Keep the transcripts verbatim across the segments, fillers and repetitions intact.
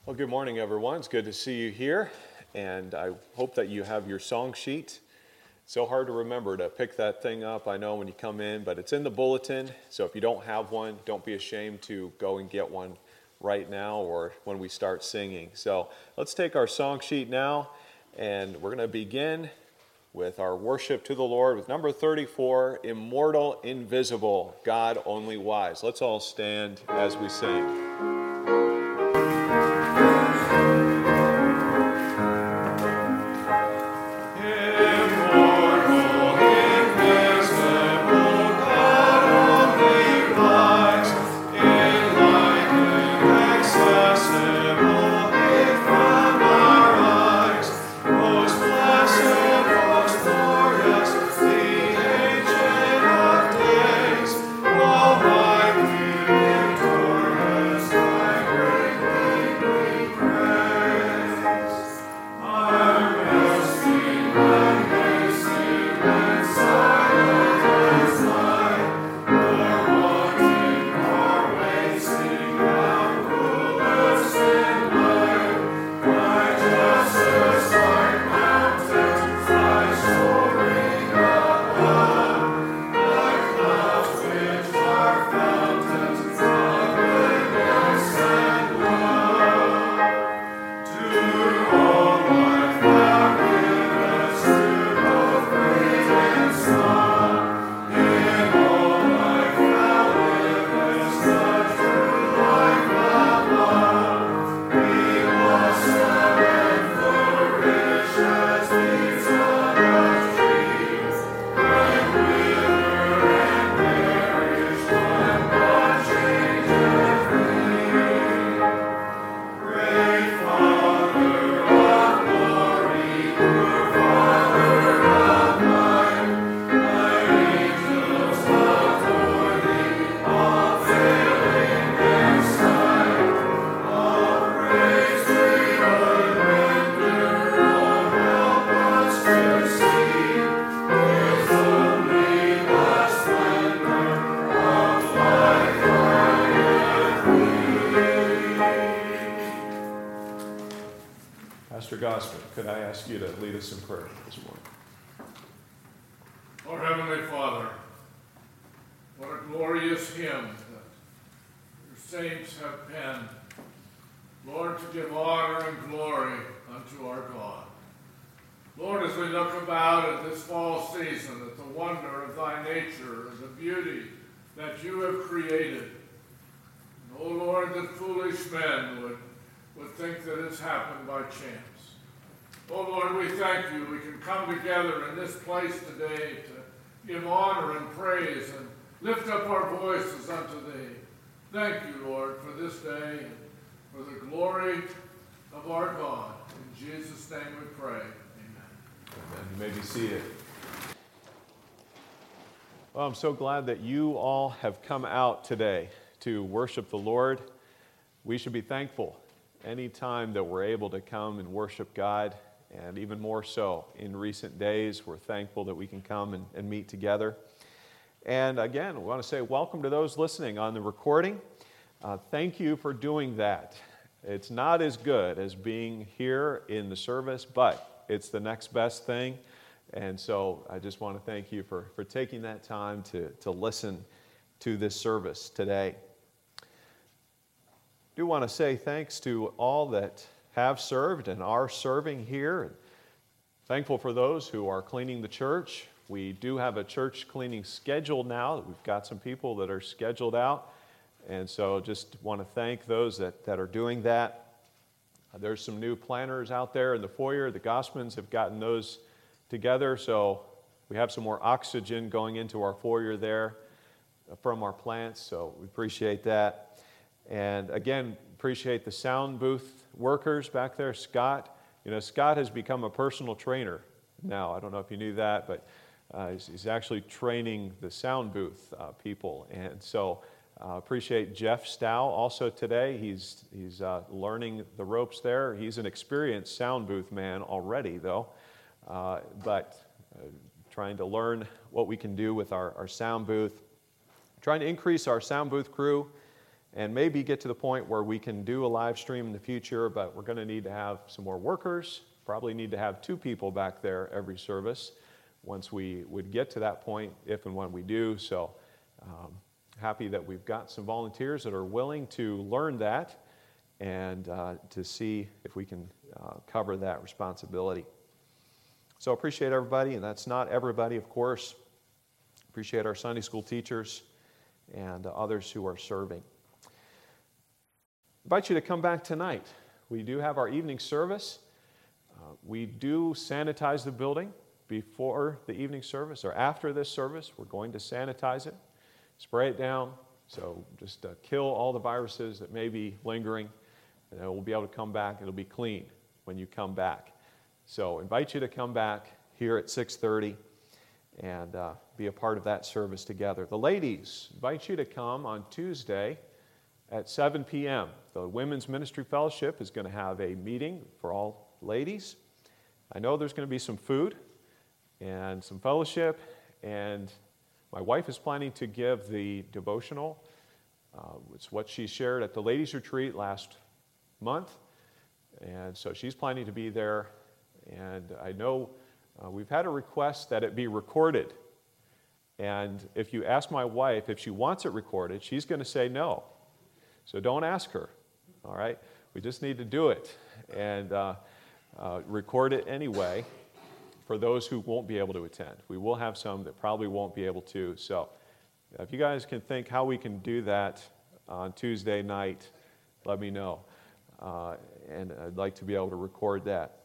Well, good morning, everyone. It's good to see you here, and I hope that you have your song sheet. It's so hard to remember to pick that thing up, I know, when you come in, but it's in the bulletin, so if you don't have one, don't be ashamed to go and get one right now or when we start singing. So let's take our song sheet now, and we're going to begin with our worship to the Lord with number thirty-four, Immortal, Invisible, God Only Wise. Let's all stand as we sing. Could I ask you to lead us in prayer this morning? Our Heavenly Father, what a glorious hymn that your saints have penned, Lord, to give honor and glory unto our God. Lord, as we look about at this fall season, at the wonder of thy nature and the beauty that you have created, and, oh Lord, that foolish men would, would think that it's happened by chance. Oh, Lord, we thank you. We can come together in this place today to give honor and praise and lift up our voices unto thee. Thank you, Lord, for this day and for the glory of our God. In Jesus' name we pray. Amen. Amen. You may be seated. Well, I'm so glad that you all have come out today to worship the Lord. We should be thankful anytime that we're able to come and worship God. And even more so in recent days, we're thankful that we can come and, and meet together. And again, we want to say welcome to those listening on the recording. Uh, thank you for doing that. It's not as good as being here in the service, but it's the next best thing. And so I just want to thank you for, for taking that time to, to listen to this service today. I do want to say thanks to all that have served and are serving here. Thankful for those who are cleaning the church. We do have a church cleaning schedule now. We've got some people that are scheduled out. And so just want to thank those that, that are doing that. Uh, there's some new planters out there in the foyer. The Gossmans have gotten those together. So we have some more oxygen going into our foyer there from our plants. So we appreciate that. And again, appreciate the sound booth workers back there. Scott, you know, Scott has become a personal trainer now. I don't know if you knew that, but uh, he's, he's actually training the sound booth uh, people. And so uh, appreciate Jeff Stow also today. He's, he's uh, learning the ropes there. He's an experienced sound booth man already, though, uh, but uh, trying to learn what we can do with our, our sound booth, trying to increase our sound booth crew. and maybe get to the point where we can do a live stream in the future, but we're going to need to have some more workers. Probably need to have two people back there every service once we would get to that point, if and when we do. So um, happy that we've got some volunteers that are willing to learn that and uh, to see if we can uh, cover that responsibility. So appreciate everybody, and that's not everybody, of course. Appreciate our Sunday school teachers and uh, others who are serving. Invite you to come back tonight. We do have our evening service. Uh, we do sanitize the building before the evening service or after this service. We're going to sanitize it, spray it down, so just uh, kill all the viruses that may be lingering, and then we'll be able to come back. It'll be clean when you come back. So invite you to come back here at six thirty and uh, be a part of that service together. The ladies, invite you to come on Tuesday at seven p.m. The Women's Ministry Fellowship is going to have a meeting for all ladies. I know there's going to be some food and some fellowship, and my wife is planning to give the devotional. Uh, it's what she shared at the ladies' retreat last month, and so she's planning to be there. And I know uh, we've had a request that it be recorded, and if you ask my wife if she wants it recorded, she's going to say no. So don't ask her, all right? We just need to do it and uh, uh, record it anyway for those who won't be able to attend. We will have some that probably won't be able to. So if you guys can think how we can do that on Tuesday night, let me know. Uh, and I'd like to be able to record that.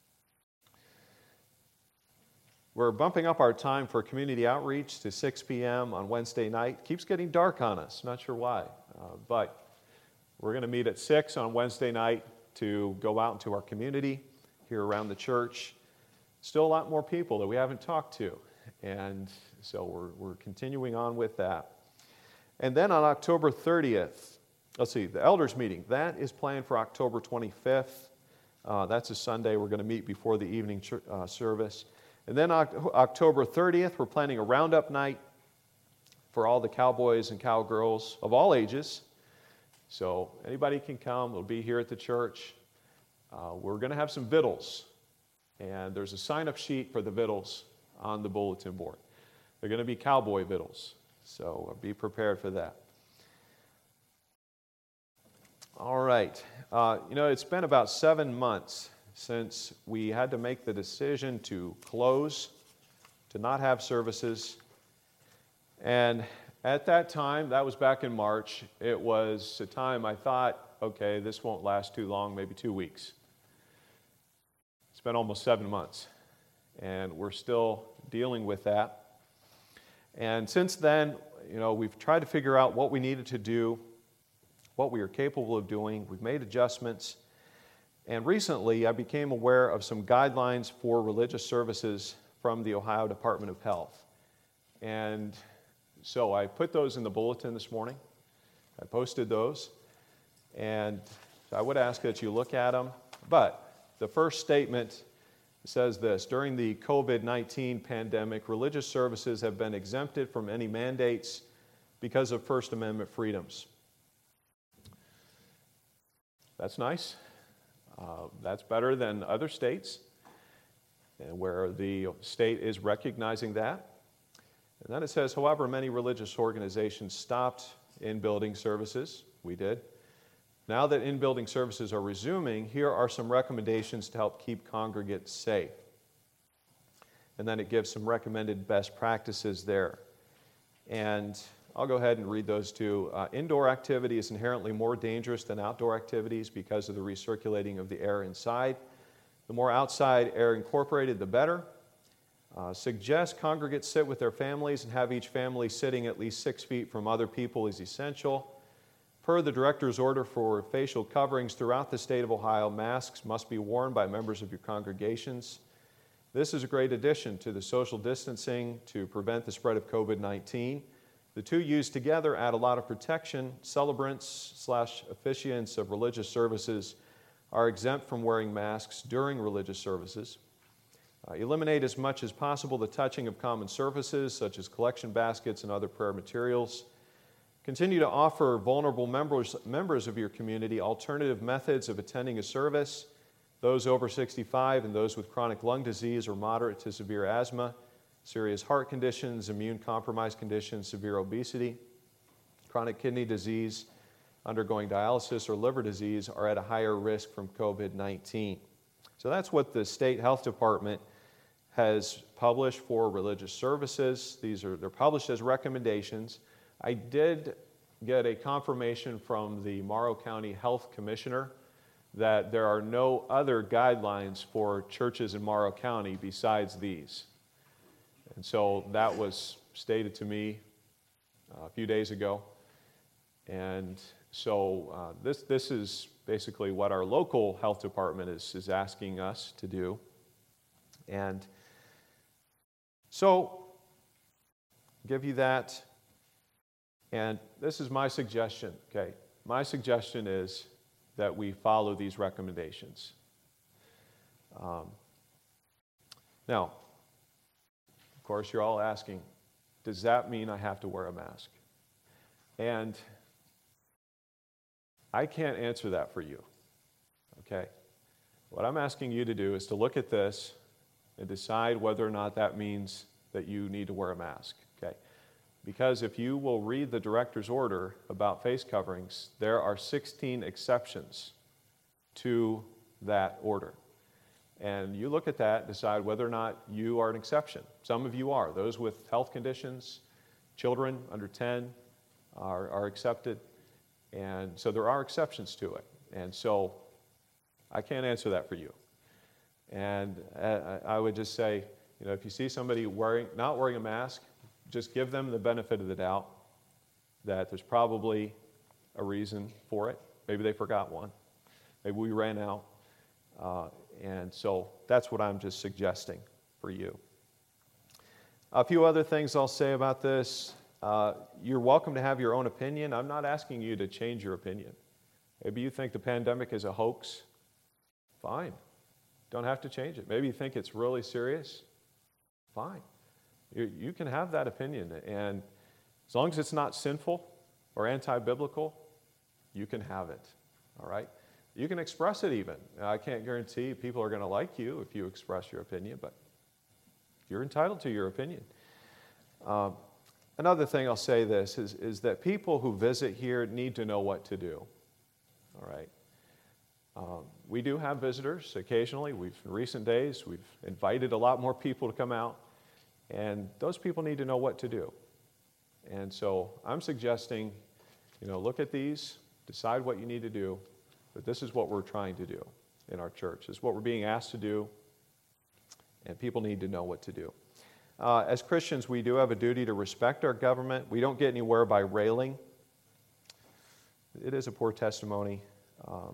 We're bumping up our time for community outreach to six p.m. on Wednesday night. Keeps getting dark on us, not sure why, uh, but we're going to meet at six on Wednesday night to go out into our community here around the church. Still a lot more people that we haven't talked to, and so we're, we're continuing on with that. And then on October thirtieth, let's see, the elders meeting, that is planned for October twenty-fifth. Uh, that's a Sunday. We're going to meet before the evening ch- uh, service. And then October thirtieth, we're planning a roundup night for all the cowboys and cowgirls of all ages. So anybody can come. We'll be here at the church. Uh, we're going to have some victuals. And there's a sign-up sheet for the victuals on the bulletin board. They're going to be cowboy victuals. So be prepared for that. All right. Uh, you know, it's been about seven months since we had to make the decision to close, to not have services. And at that time, that was back in March, it was a time I thought, okay, this won't last too long, maybe two weeks. It's been almost seven months, and we're still dealing with that. And since then, you know, we've tried to figure out what we needed to do, what we are capable of doing. We've made adjustments. And recently, I became aware of some guidelines for religious services from the Ohio Department of Health. And so I put those in the bulletin this morning. I posted those. And I would ask that you look at them. But the first statement says this: during the covid nineteen pandemic, religious services have been exempted from any mandates because of First Amendment freedoms. That's nice. Uh, that's better than other states, and where the state is recognizing that. And then it says, however, many religious organizations stopped in-building services. We did. Now that in-building services are resuming, here are some recommendations to help keep congregants safe. And then it gives some recommended best practices there. And I'll go ahead and read those two. Uh, indoor activity is inherently more dangerous than outdoor activities because of the recirculating of the air inside. The more outside air incorporated, the better. Uh, suggest congregants sit with their families and have each family sitting at least six feet from other people is essential. Per the director's order for facial coverings throughout the state of Ohio, masks must be worn by members of your congregations. This is a great addition to the social distancing to prevent the spread of covid nineteen. The two used together add a lot of protection. Celebrants slash officiants of religious services are exempt from wearing masks during religious services. Uh, eliminate as much as possible the touching of common surfaces, such as collection baskets and other prayer materials. Continue to offer vulnerable members, members of your community alternative methods of attending a service, those over sixty-five and those with chronic lung disease or moderate to severe asthma, serious heart conditions, immune-compromised conditions, severe obesity, chronic kidney disease, undergoing dialysis, or liver disease are at a higher risk from COVID nineteen. So that's what the State Health Department has published for religious services. These are, they're published as recommendations. I did get a confirmation from the Morrow County Health Commissioner that there are no other guidelines for churches in Morrow County besides these. And so that was stated to me uh, a few days ago. And so uh, this, this is basically what our local health department is, is asking us to do. And so, give you that. And this is my suggestion, okay? My suggestion is that we follow these recommendations. Um, now, of course, you're all asking, does that mean I have to wear a mask? And I can't answer that for you, okay? What I'm asking you to do is to look at this and decide whether or not that means that you need to wear a mask, okay? Because if you will read the director's order about face coverings, there are sixteen exceptions to that order. And you look at that, decide whether or not you are an exception. Some of you are. Those with health conditions, children under ten are, are accepted. And so there are exceptions to it. And so I can't answer that for you. And I would just say, you know, if you see somebody wearing, not wearing a mask, just give them the benefit of the doubt that there's probably a reason for it. Maybe they forgot one. Maybe we ran out. Uh, and so that's what I'm just suggesting for you. A few other things I'll say about this. Uh, you're welcome to have your own opinion. I'm not asking you to change your opinion. Maybe you think the pandemic is a hoax. Fine. Don't have to change it. Maybe you think it's really serious. Fine. You, you can have that opinion. And as long as it's not sinful or anti-biblical, you can have it. All right? You can express it even. I can't guarantee people are going to like you if you express your opinion, but you're entitled to your opinion. Um, another thing I'll say this is, is that people who visit here need to know what to do. All right? Um, we do have visitors occasionally. We've, in recent days, we've invited a lot more people to come out, and those people need to know what to do. And so I'm suggesting, you know, look at these, decide what you need to do, but this is what we're trying to do in our church. This is what we're being asked to do, and people need to know what to do. Uh, as Christians, we do have a duty to respect our government. We don't get anywhere by railing. It is a poor testimony. Um,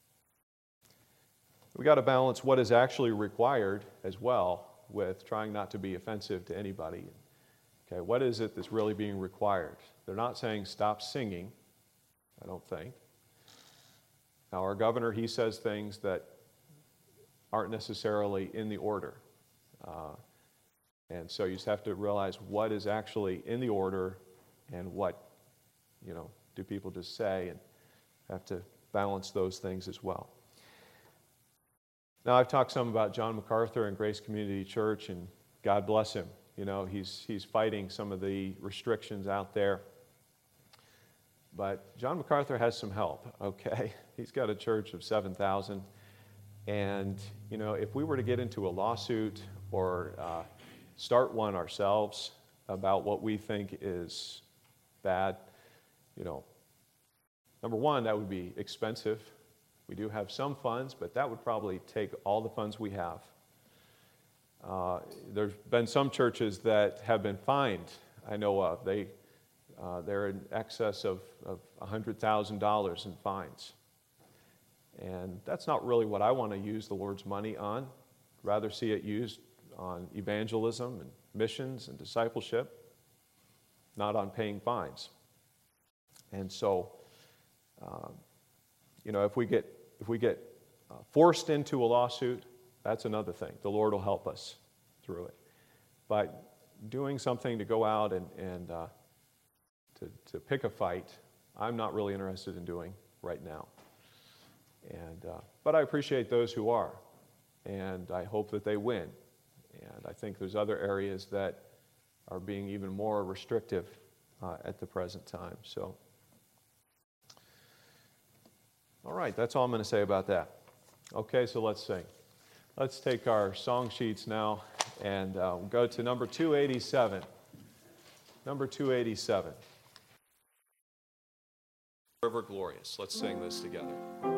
we got to balance what is actually required as well with trying not to be offensive to anybody. Okay, what is it that's really being required? They're not saying stop singing, I don't think. Now, our governor, he says things that aren't necessarily in the order. Uh, and so you just have to realize what is actually in the order and what, you know, do people just say, and have to balance those things as well. Now, I've talked some about John MacArthur and Grace Community Church, and God bless him. You know, he's, he's fighting some of the restrictions out there. But John MacArthur has some help, okay? He's got a church of seven thousand. And, you know, if we were to get into a lawsuit or uh, start one ourselves about what we think is bad, you know, number one, that would be expensive. We do have some funds, but that would probably take all the funds we have. Uh, there's been some churches that have been fined, I know of. They, uh, they're in excess of, of one hundred thousand dollars in fines. And that's not really what I want to use the Lord's money on. I'd rather see it used on evangelism and missions and discipleship, not on paying fines. And so, um, you know, if we get if we get uh, forced into a lawsuit, that's another thing. The Lord will help us through it. But doing something to go out and, and uh, to, to pick a fight, I'm not really interested in doing right now. And, uh, but I appreciate those who are, and I hope that they win. And I think there's other areas that are being even more restrictive uh, at the present time. So, all right, that's all I'm going to say about that. Okay, so let's sing. Let's take our song sheets now and uh, we'll go to number two eighty-seven. Number two eighty-seven. River Glorious. Let's sing this together.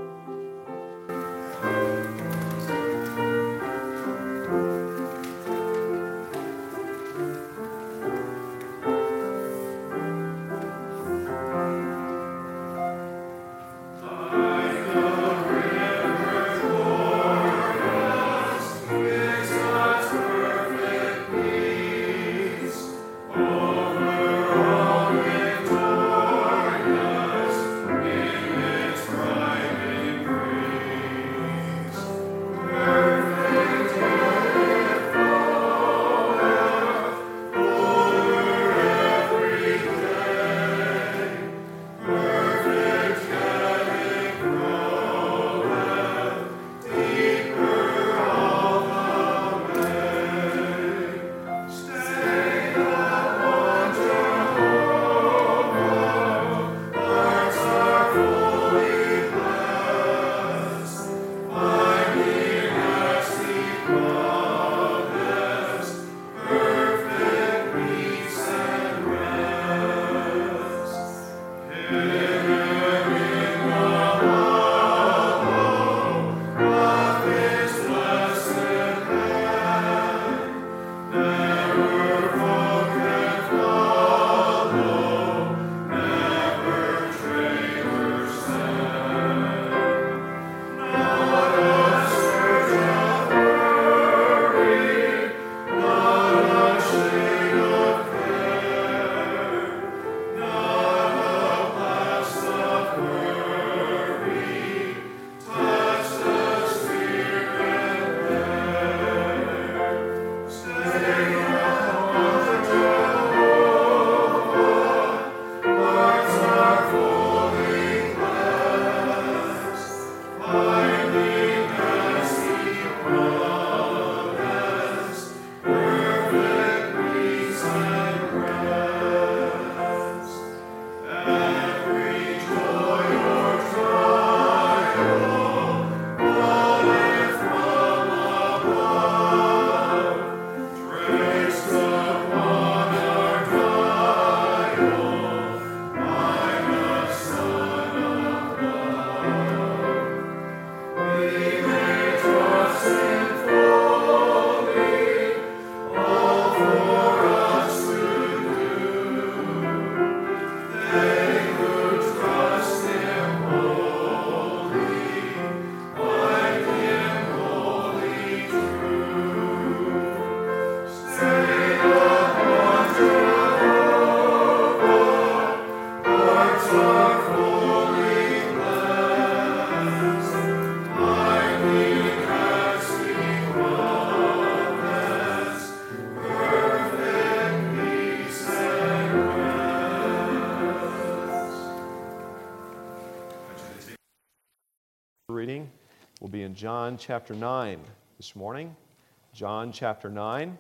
Reading will be in John chapter nine this morning. John chapter nine.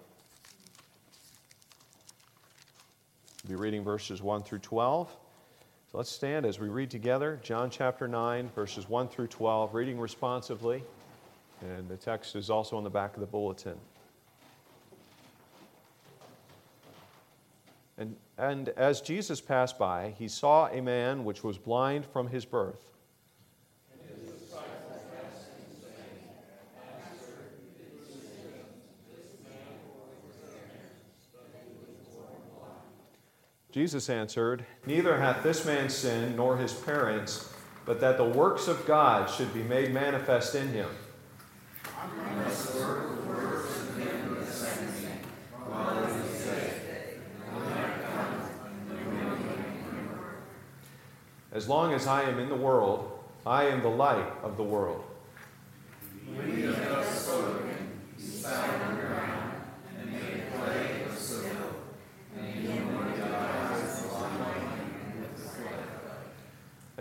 We'll be reading verses one through twelve. So let's stand as we read together. John chapter nine, verses one through twelve, reading responsively. And the text is also on the back of the bulletin. And, and as Jesus passed by, he saw a man which was blind from his birth. Jesus answered, "Neither hath this man sinned, nor his parents, but that the works of God should be made manifest in him." As long as I am in the world, I am the light of the world. When he hath spoken, he sat on the ground and made clay of silver, and he anointed the eyes of blind men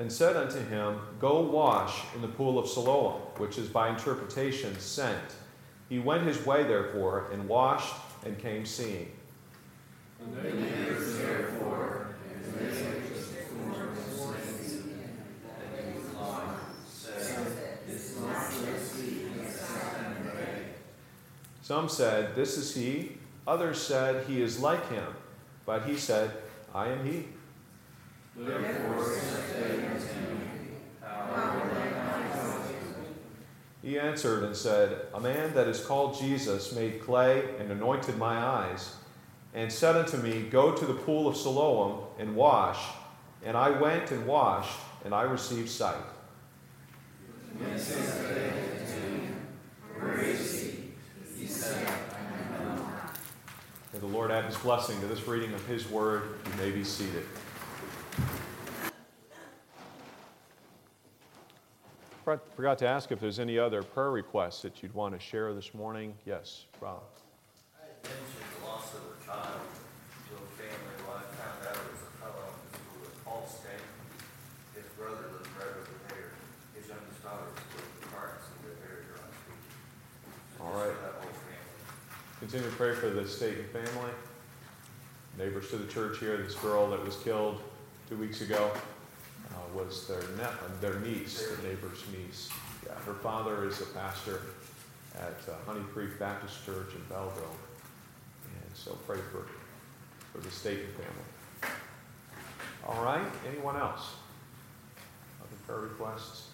and said unto him, Go wash in the pool of Siloam, which is by interpretation sent. He went his way therefore, and washed, and came seeing. And they neighbors therefore, and they which performed his name, that he was blind, said, Is not this he that sat and prayed? Some said, This is he. Others said, He is like him. But he said, I am he. Therefore said they unto him, How will they not know him? He answered and said, A man that is called Jesus made clay and anointed my eyes, and said unto me, Go to the pool of Siloam and wash. And I went and washed, and I received sight. And said they unto him, Where is he? He said, I know not. May the Lord add his blessing to this reading of his word. You may be seated. Forgot to ask if there's any other prayer requests that you'd want to share this morning. Yes, Rob. I mentioned the loss of a child to a family. When I found out it was a fellow in the school at Paul State. His brother lived right over there. His youngest daughter was with the parents and they're very dry speaking. So All just right. for that whole family. Continue to pray for the state and family. Neighbors to the church here. This girl that was killed two weeks ago uh, was their ne- their niece, the neighbor's niece. Yeah, her father is a pastor at uh, Honey Creek Baptist Church in Belleville. And so pray for, for the state and family. All right, anyone else? Other prayer requests?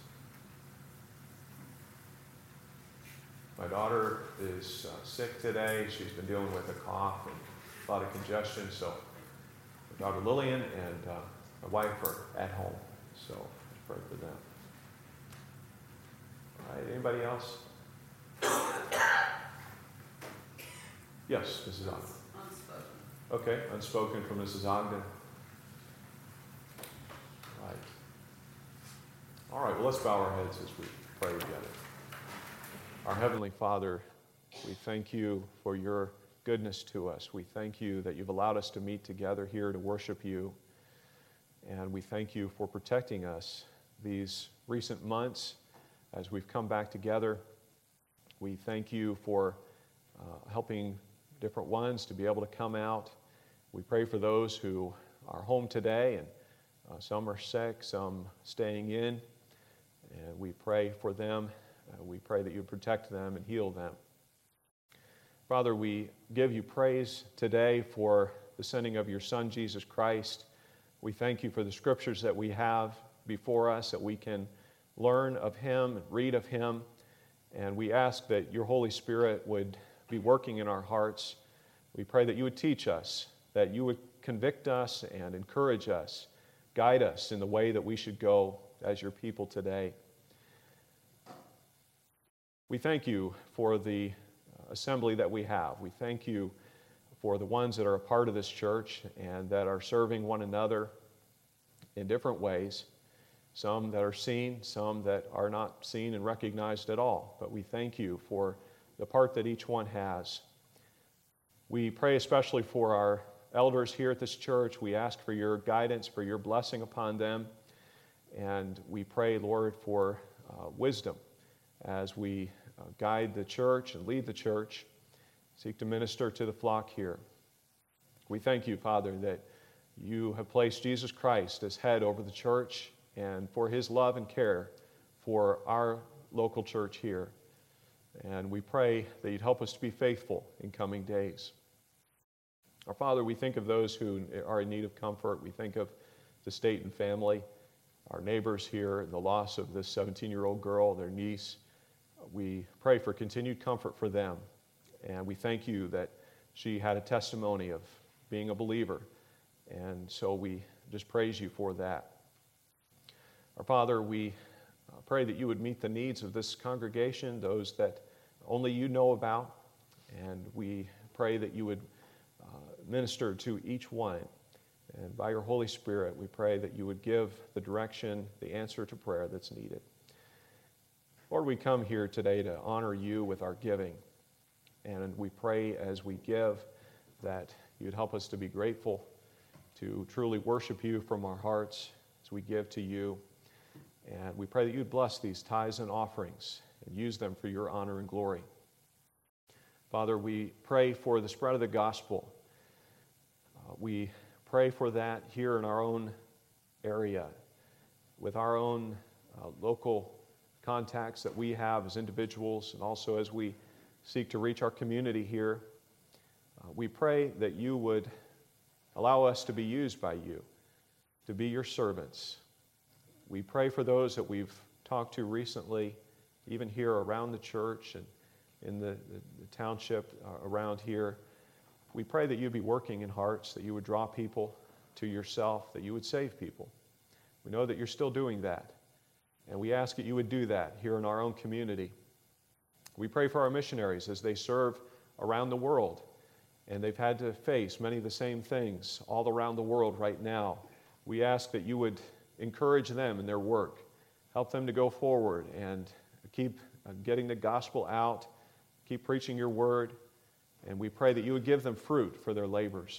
My daughter is uh, sick today. She's been dealing with a cough and a lot of congestion. So my daughter Lillian and uh, my wife are at home. So pray for them. All right, anybody else? Yes, Missus Ogden. Unspoken. Okay, unspoken from Missus Ogden. Right. All right, well, let's bow our heads as we pray together. Our Heavenly Father, we thank you for your goodness to us. We thank you that you've allowed us to meet together here to worship you. And we thank you for protecting us these recent months as we've come back together. We thank you for uh, helping different ones to be able to come out. We pray for those who are home today, and uh, some are sick, some staying in. And we pray for them. Uh, we pray that you protect them and heal them. Father, we give you praise today for the sending of your Son, Jesus Christ. We thank you for the scriptures that we have before us, that we can learn of him and read of him. And we ask that your Holy Spirit would be working in our hearts. We pray that you would teach us, that you would convict us and encourage us, guide us in the way that we should go as your people today. We thank you for the assembly that we have. We thank you for the ones that are a part of this church and that are serving one another in different ways. Some that are seen, some that are not seen and recognized at all. But we thank you for the part that each one has. We pray especially for our elders here at this church. We ask for your guidance, for your blessing upon them. And we pray, Lord, for uh, wisdom as we uh, guide the church and lead the church, seek to minister to the flock here. We thank you, Father, that you have placed Jesus Christ as head over the church and for his love and care for our local church here. And we pray that you'd help us to be faithful in coming days. Our Father, we think of those who are in need of comfort. We think of the state and family, our neighbors here, the loss of this seventeen-year-old girl, their niece. We pray for continued comfort for them. And we thank you that she had a testimony of being a believer. And so we just praise you for that. Our Father, we pray that you would meet the needs of this congregation, those that only you know about. And we pray that you would uh, minister to each one. And by your Holy Spirit, we pray that you would give the direction, the answer to prayer that's needed. Lord, we come here today to honor you with our giving. And we pray as we give that you'd help us to be grateful, to truly worship you from our hearts as we give to you. And we pray that you'd bless these tithes and offerings and use them for your honor and glory. Father, we pray for the spread of the gospel. Uh, we pray for that here in our own area, with our own uh, local contacts that we have as individuals, and also as we seek to reach our community here. Uh, we pray that you would allow us to be used by you, to be your servants. We pray for those that we've talked to recently, even here around the church and in the, the, the township uh, around here. We pray that you'd be working in hearts, that you would draw people to yourself, that you would save people. We know that you're still doing that, and we ask that you would do that here in our own community. We pray for our missionaries as they serve around the world, and they've had to face many of the same things all around the world right now. We ask that you would encourage them in their work, help them to go forward and keep getting the gospel out, keep preaching your word, and we pray that you would give them fruit for their labors.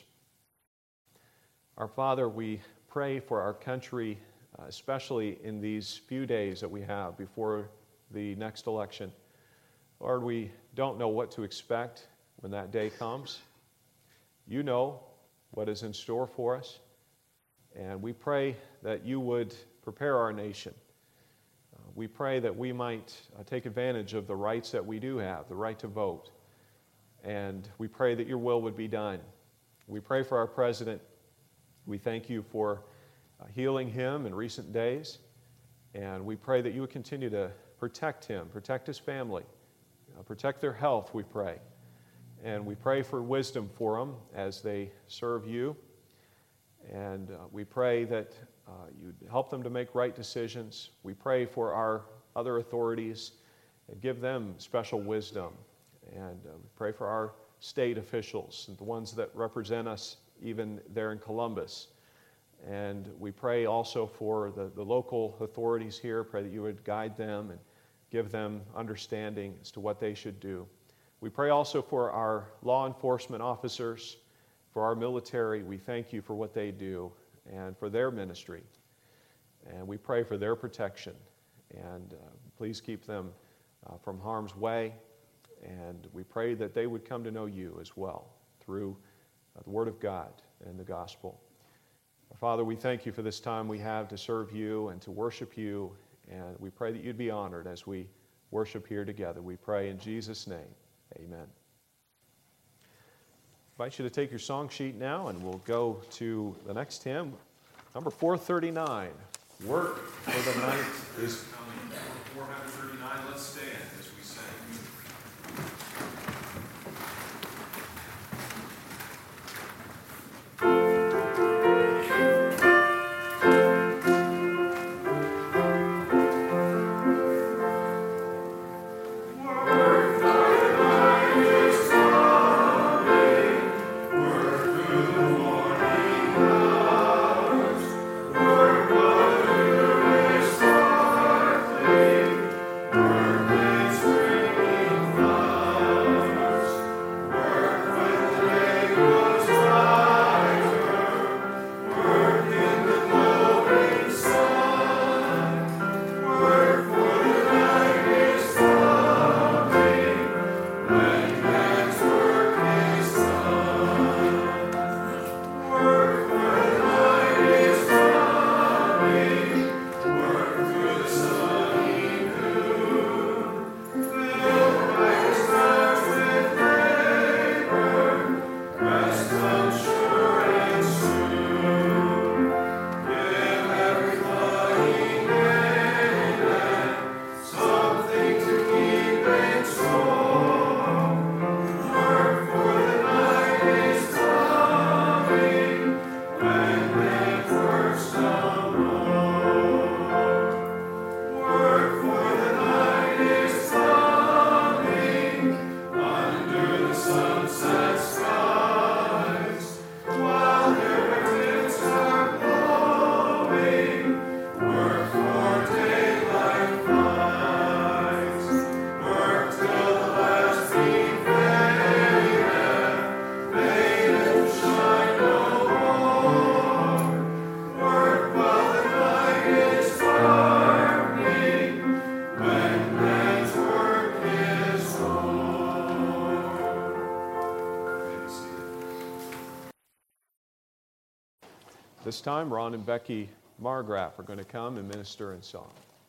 Our Father, we pray for our country, uh, especially in these few days that we have before the next election. Lord, we don't know what to expect when that day comes. You know what is in store for us, and we pray that you would prepare our nation. Uh, we pray that we might uh, take advantage of the rights that we do have, the right to vote, and we pray that your will would be done. We pray for our president. We thank you for uh, healing him in recent days, and we pray that you would continue to protect him, protect his family, uh, protect their health, we pray. And we pray for wisdom for them as they serve you. And uh, we pray that uh, you'd help them to make right decisions. We pray for our other authorities and give them special wisdom. And uh, we pray for our state officials and the ones that represent us even there in Columbus. And we pray also for the, the local authorities here. Pray that you would guide them and give them understanding as to what they should do. We pray also for our law enforcement officers, for our military. We thank you for what they do and for their ministry. And we pray for their protection. And uh, please keep them uh, from harm's way. And we pray that they would come to know you as well through uh, the Word of God and the gospel. Our Father, we thank you for this time we have to serve you and to worship you. And we pray that you'd be honored as we worship here together. We pray in Jesus' name. Amen. I invite you to take your song sheet now, and we'll go to the next hymn, number four thirty-nine. Work for the night is coming. Number four thirty-nine, let's stand as we sing. Work This time, Ron and Becky Margraf are going to come and minister in song.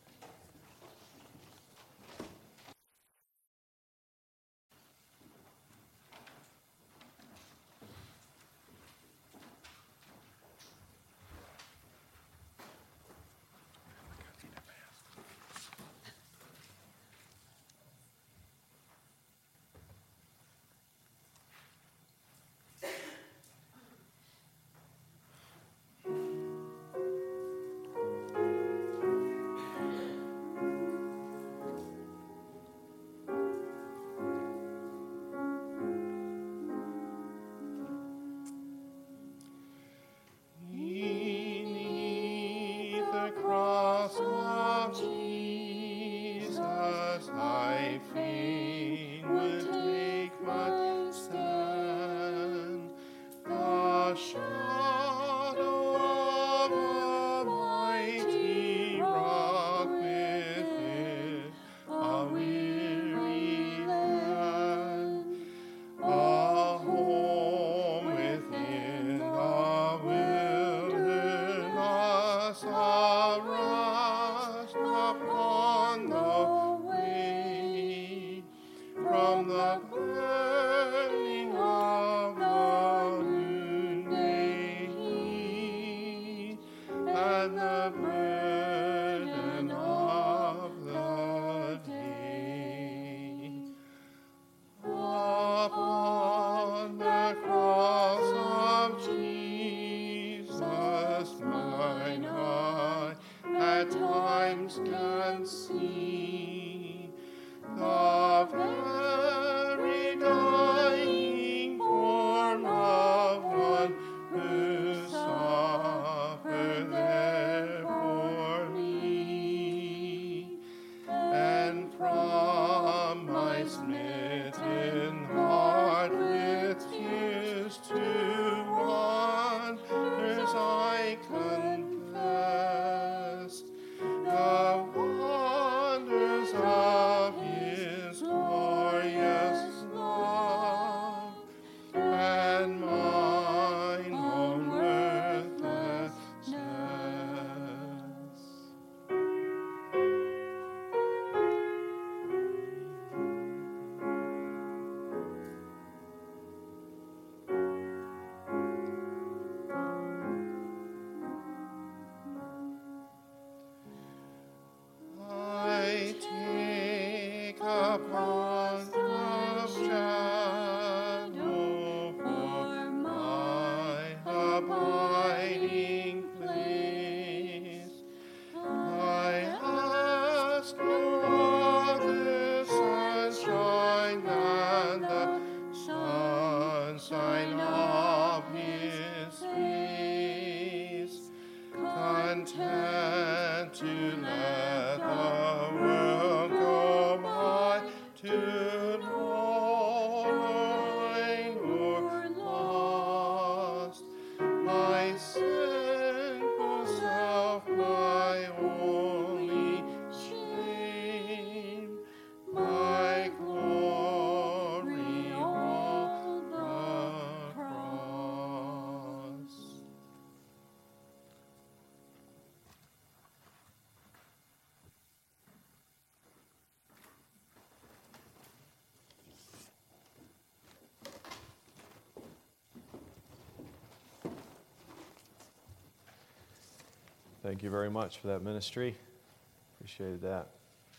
Thank you very much for that ministry. Appreciated that.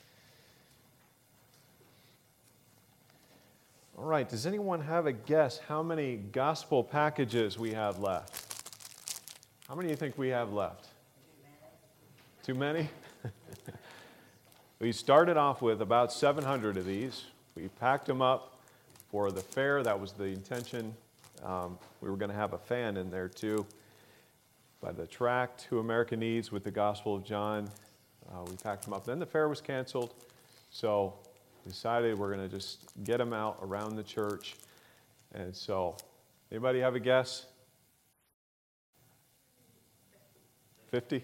All right, does anyone have a guess how many gospel packages we have left? How many do you think we have left? Too many. Too many? We started off with about seven hundred of these. We packed them up for the fair. That was the intention. Um, we were going to have a fan in there too. By the tract, Who America Needs with the Gospel of John. Uh, we packed them up. Then the fair was canceled, so we decided we're going to just get them out around the church. And so, anybody have a guess? fifty?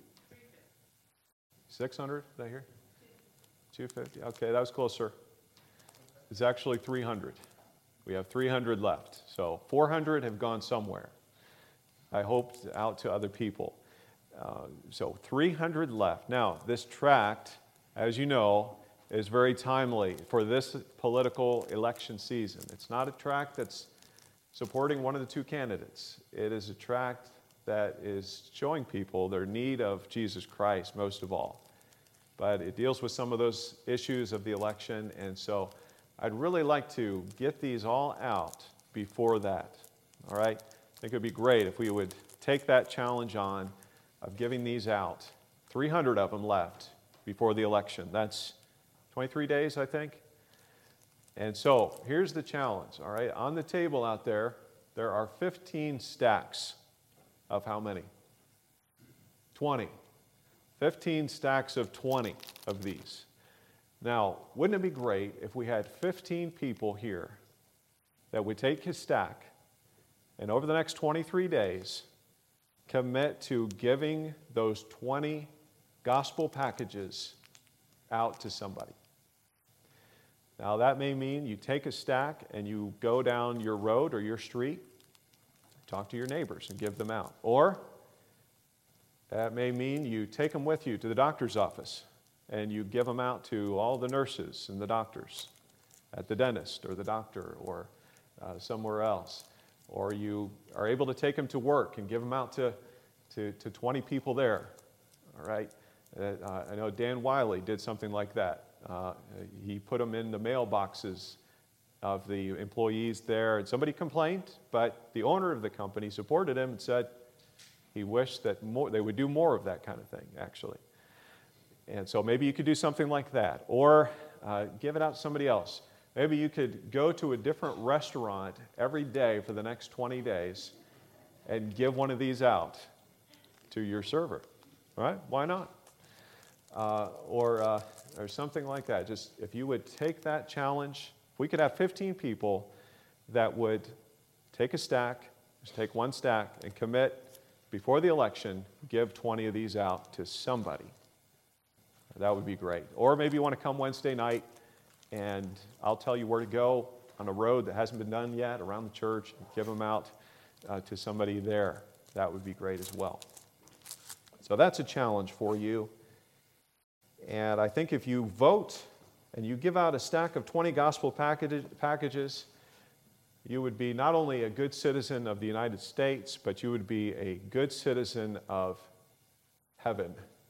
six hundred, did I hear? two hundred fifty? Okay, that was closer. It's actually three hundred. We have three hundred left. So four hundred have gone somewhere. I hope, out to other people. Uh, so three hundred left. Now, this tract, as you know, is very timely for this political election season. It's not a tract that's supporting one of the two candidates. It is a tract that is showing people their need of Jesus Christ, most of all. But it deals with some of those issues of the election, and so I'd really like to get these all out before that, all right? I think it would be great if we would take that challenge on of giving these out. three hundred of them left before the election. That's twenty-three days, I think. And so here's the challenge, all right? On the table out there, there are fifteen stacks of how many? twenty. fifteen stacks of twenty of these. Now, wouldn't it be great if we had fifteen people here that would take his stack and over the next twenty-three days commit to giving those twenty gospel packages out to somebody? Now, that may mean you take a stack and you go down your road or your street, talk to your neighbors and give them out. Or that may mean you take them with you to the doctor's office and you give them out to all the nurses and the doctors at the dentist or the doctor or uh, somewhere else. Or you are able to take them to work and give them out to, to, to twenty people there, all right? Uh, I know Dan Wiley did something like that. Uh, he put them in the mailboxes of the employees there, and somebody complained, but the owner of the company supported him and said he wished that more, they would do more of that kind of thing, actually. And so maybe you could do something like that, or uh, give it out to somebody else. Maybe you could go to a different restaurant every day for the next twenty days and give one of these out to your server, right? Why not? Uh, or, uh, or something like that. Just if you would take that challenge, if we could have fifteen people that would take a stack, just take one stack and commit before the election, give twenty of these out to somebody. That would be great. Or maybe you want to come Wednesday night and I'll tell you where to go on a road that hasn't been done yet around the church and give them out uh, to somebody there. That would be great as well. So that's a challenge for you. And I think if you vote and you give out a stack of twenty gospel package, packages, you would be not only a good citizen of the United States, but you would be a good citizen of heaven.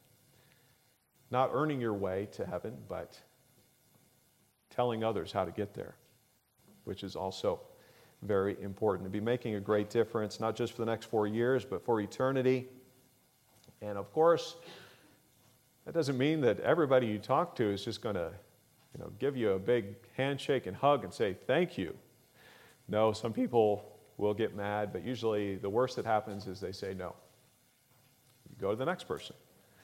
Not earning your way to heaven, but telling others how to get there, which is also very important. To be making a great difference, not just for the next four years, but for eternity. And of course, that doesn't mean that everybody you talk to is just going to, you know, give you a big handshake and hug and say thank you. No, some people will get mad, but usually the worst that happens is they say no. You go to the next person.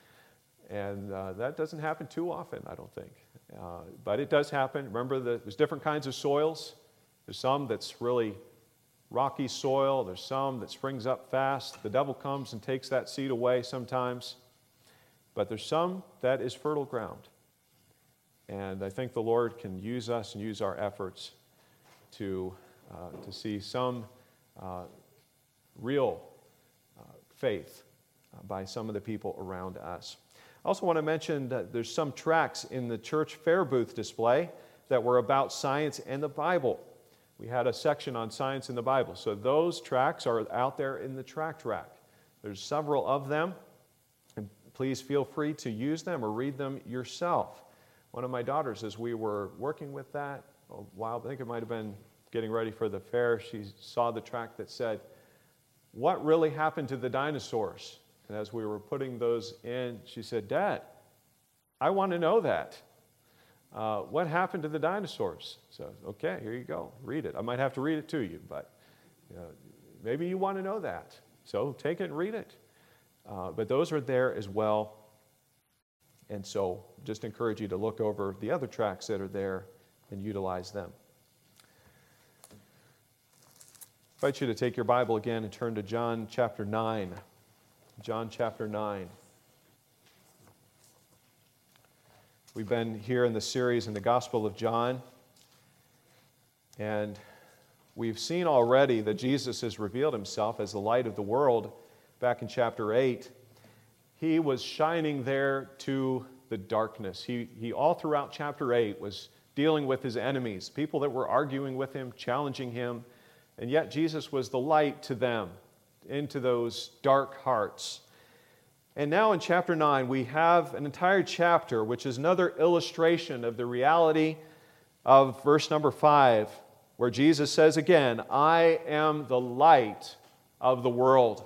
And uh, that doesn't happen too often, I don't think. Uh, but it does happen. Remember, the, there's different kinds of soils. There's some that's really rocky soil. There's some that springs up fast. The devil comes and takes that seed away sometimes. But there's some that is fertile ground. And I think the Lord can use us and use our efforts to, uh, to see some uh, real uh, faith uh, by some of the people around us. I also want to mention that there's some tracts in the church fair booth display that were about science and the Bible. We had a section on science and the Bible. So those tracts are out there in the tract rack. There's several of them. Please feel free to use them or read them yourself. One of my daughters, as we were working with that a while, I think it might have been getting ready for the fair, she saw the tract that said, "What really happened to the dinosaurs?" And as we were putting those in, she said, "Dad, I want to know that. Uh, what happened to the dinosaurs?" So, okay, here you go. Read it. I might have to read it to you, but you know, maybe you want to know that. So take it and read it. Uh, but those are there as well. And so just encourage you to look over the other tracts that are there and utilize them. I invite you to take your Bible again and turn to John chapter nine. John chapter nine. We've been here in the series in the Gospel of John. And we've seen already that Jesus has revealed himself as the light of the world back in chapter eight. He was shining there to the darkness. He, he all throughout chapter eight was dealing with his enemies, people that were arguing with him, challenging him, and yet Jesus was the light to them, into those dark hearts. And now in chapter nine, we have an entire chapter which is another illustration of the reality of verse number five, where Jesus says again, I am the light of the world.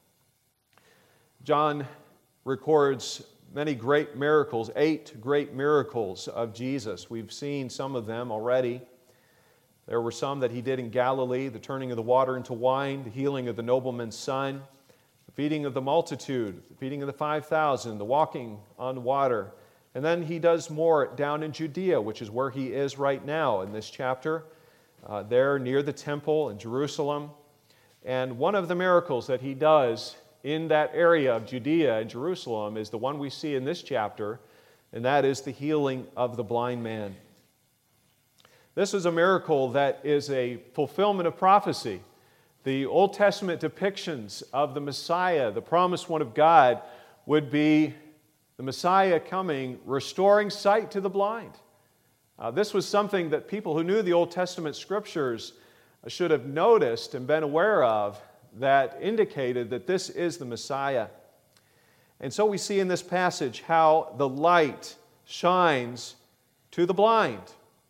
John records many great miracles, eight great miracles of Jesus. We've seen some of them already. There were some that he did in Galilee, the turning of the water into wine, the healing of the nobleman's son, the feeding of the multitude, the feeding of the five thousand, the walking on water. And then he does more down in Judea, which is where he is right now in this chapter, uh, there near the temple in Jerusalem. And one of the miracles that he does in that area of Judea and Jerusalem is the one we see in this chapter, and that is the healing of the blind man. This is a miracle that is a fulfillment of prophecy. The Old Testament depictions of the Messiah, the promised one of God, would be the Messiah coming, restoring sight to the blind. Uh, this was something that people who knew the Old Testament scriptures should have noticed and been aware of, that indicated that this is the Messiah. And so we see in this passage how the light shines to the blind.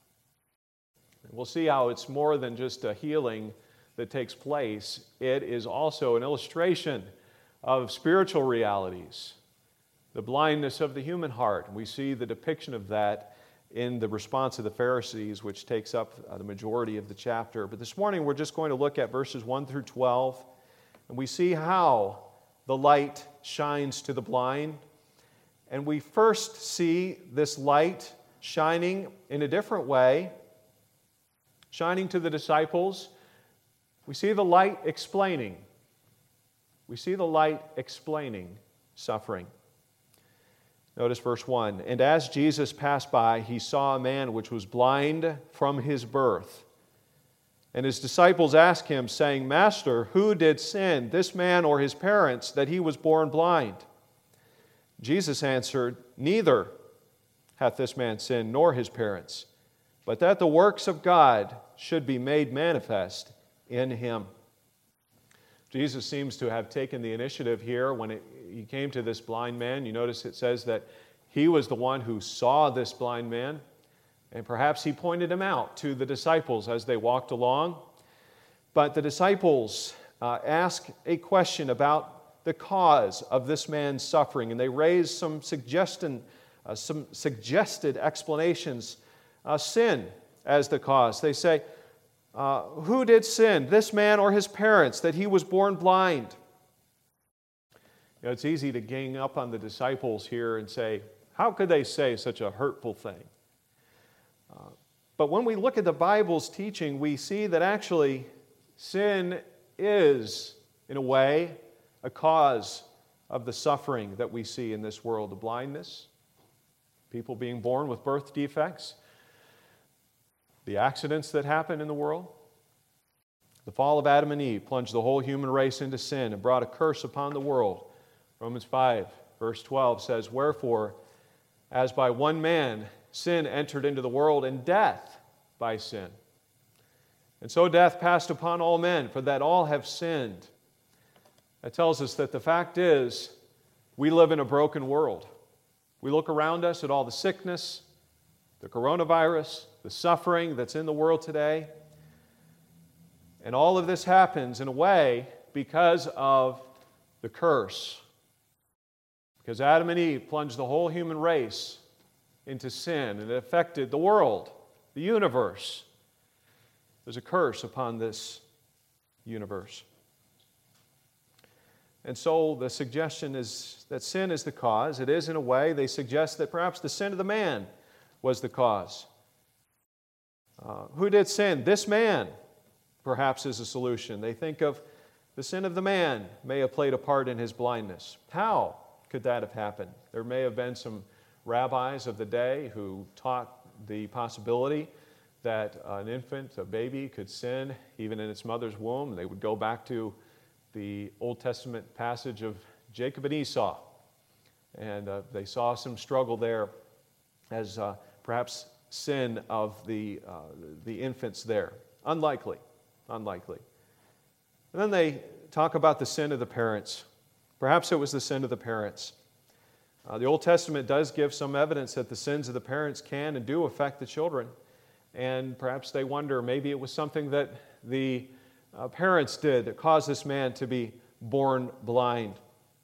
We'll see how it's more than just a healing that takes place. It is also an illustration of spiritual realities, the blindness of the human heart. We see the depiction of that in the response of the Pharisees, which takes up the majority of the chapter. But this morning we're just going to look at verses one through twelve, and we see how the light shines to the blind. And we first see this light shining in a different way, shining to the disciples. We see the light explaining. We see the light explaining suffering. Notice verse one. And as Jesus passed by, he saw a man which was blind from his birth. And his disciples asked him, saying, Master, who did sin, this man or his parents, that he was born blind? Jesus answered, Neither hath this man sinned, nor his parents, but that the works of God should be made manifest in him. Jesus seems to have taken the initiative here when it, he came to this blind man. You notice it says that he was the one who saw this blind man, and perhaps he pointed him out to the disciples as they walked along. But the disciples uh, ask a question about the cause of this man's suffering, and they raise some suggestion, uh, some suggested explanations. Uh, sin as the cause. They say, uh, who did sin, this man or his parents, that he was born blind? You know, it's easy to gang up on the disciples here and say, how could they say such a hurtful thing? Uh, but when we look at the Bible's teaching, we see that actually sin is, in a way, a cause of the suffering that we see in this world, the blindness, people being born with birth defects, the accidents that happen in the world. The fall of Adam and Eve plunged the whole human race into sin and brought a curse upon the world. Romans five, verse twelve says, Wherefore, as by one man sin entered into the world, and death by sin. And so death passed upon all men, for that all have sinned. That tells us that the fact is, we live in a broken world. We look around us at all the sickness, the coronavirus, the suffering that's in the world today. And all of this happens in a way because of the curse. Because Adam and Eve plunged the whole human race into sin, and it affected the world, the universe. There's a curse upon this universe. And so the suggestion is that sin is the cause. It is in a way. They suggest that perhaps the sin of the man was the cause. Uh, who did sin? This man, perhaps, is a solution. They think of the sin of the man may have played a part in his blindness. How could that have happened? There may have been some rabbis of the day who taught the possibility that an infant, a baby, could sin even in its mother's womb. They would go back to the Old Testament passage of Jacob and Esau. And uh, they saw some struggle there as uh, perhaps sin of the, uh, the infants there. Unlikely, unlikely. And then they talk about the sin of the parents. Perhaps it was the sin of the parents. Uh, the Old Testament does give some evidence that the sins of the parents can and do affect the children. And perhaps they wonder, maybe it was something that the uh, parents did that caused this man to be born blind.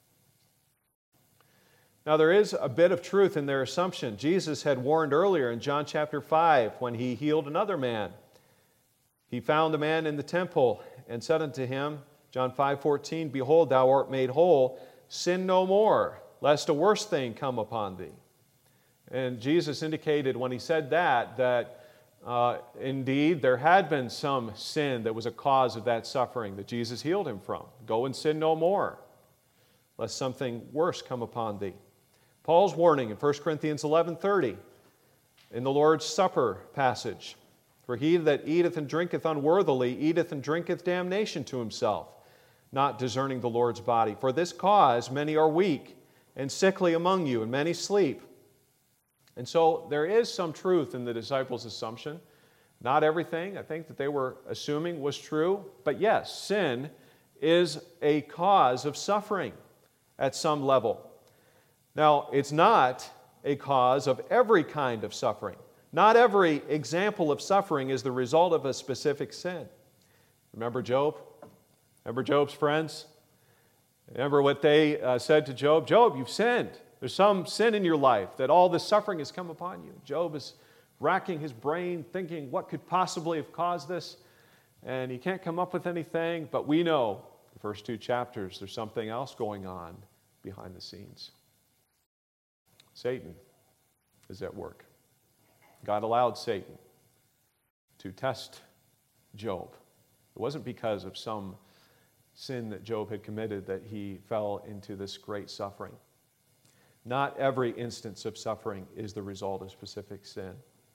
Now, there is a bit of truth in their assumption. Jesus had warned earlier in John chapter five when he healed another man. He found the man in the temple and said unto him, John five fourteen, Behold, thou art made whole, sin no more, lest a worse thing come upon thee. And Jesus indicated when he said that, that uh, indeed there had been some sin that was a cause of that suffering that Jesus healed him from. Go and sin no more, lest something worse come upon thee. Paul's warning in First Corinthians eleven thirty, in the Lord's Supper passage, For he that eateth and drinketh unworthily eateth and drinketh damnation to himself, not discerning the Lord's body. For this cause many are weak and sickly among you, and many sleep. And so there is some truth in the disciples' assumption. Not everything, I think, that they were assuming was true, but yes, sin is a cause of suffering at some level. Now, it's not a cause of every kind of suffering. Not every example of suffering is the result of a specific sin. Remember Job? Remember Job's friends? Remember what they uh, said to Job? Job, you've sinned. There's some sin in your life that all this suffering has come upon you. Job is racking his brain, thinking, what could possibly have caused this? And he can't come up with anything, but we know, the first two chapters, there's something else going on behind the scenes. Satan is at work. God allowed Satan to test Job. It wasn't because of some sin that Job had committed that he fell into this great suffering. Not every instance of suffering is the result of specific sin.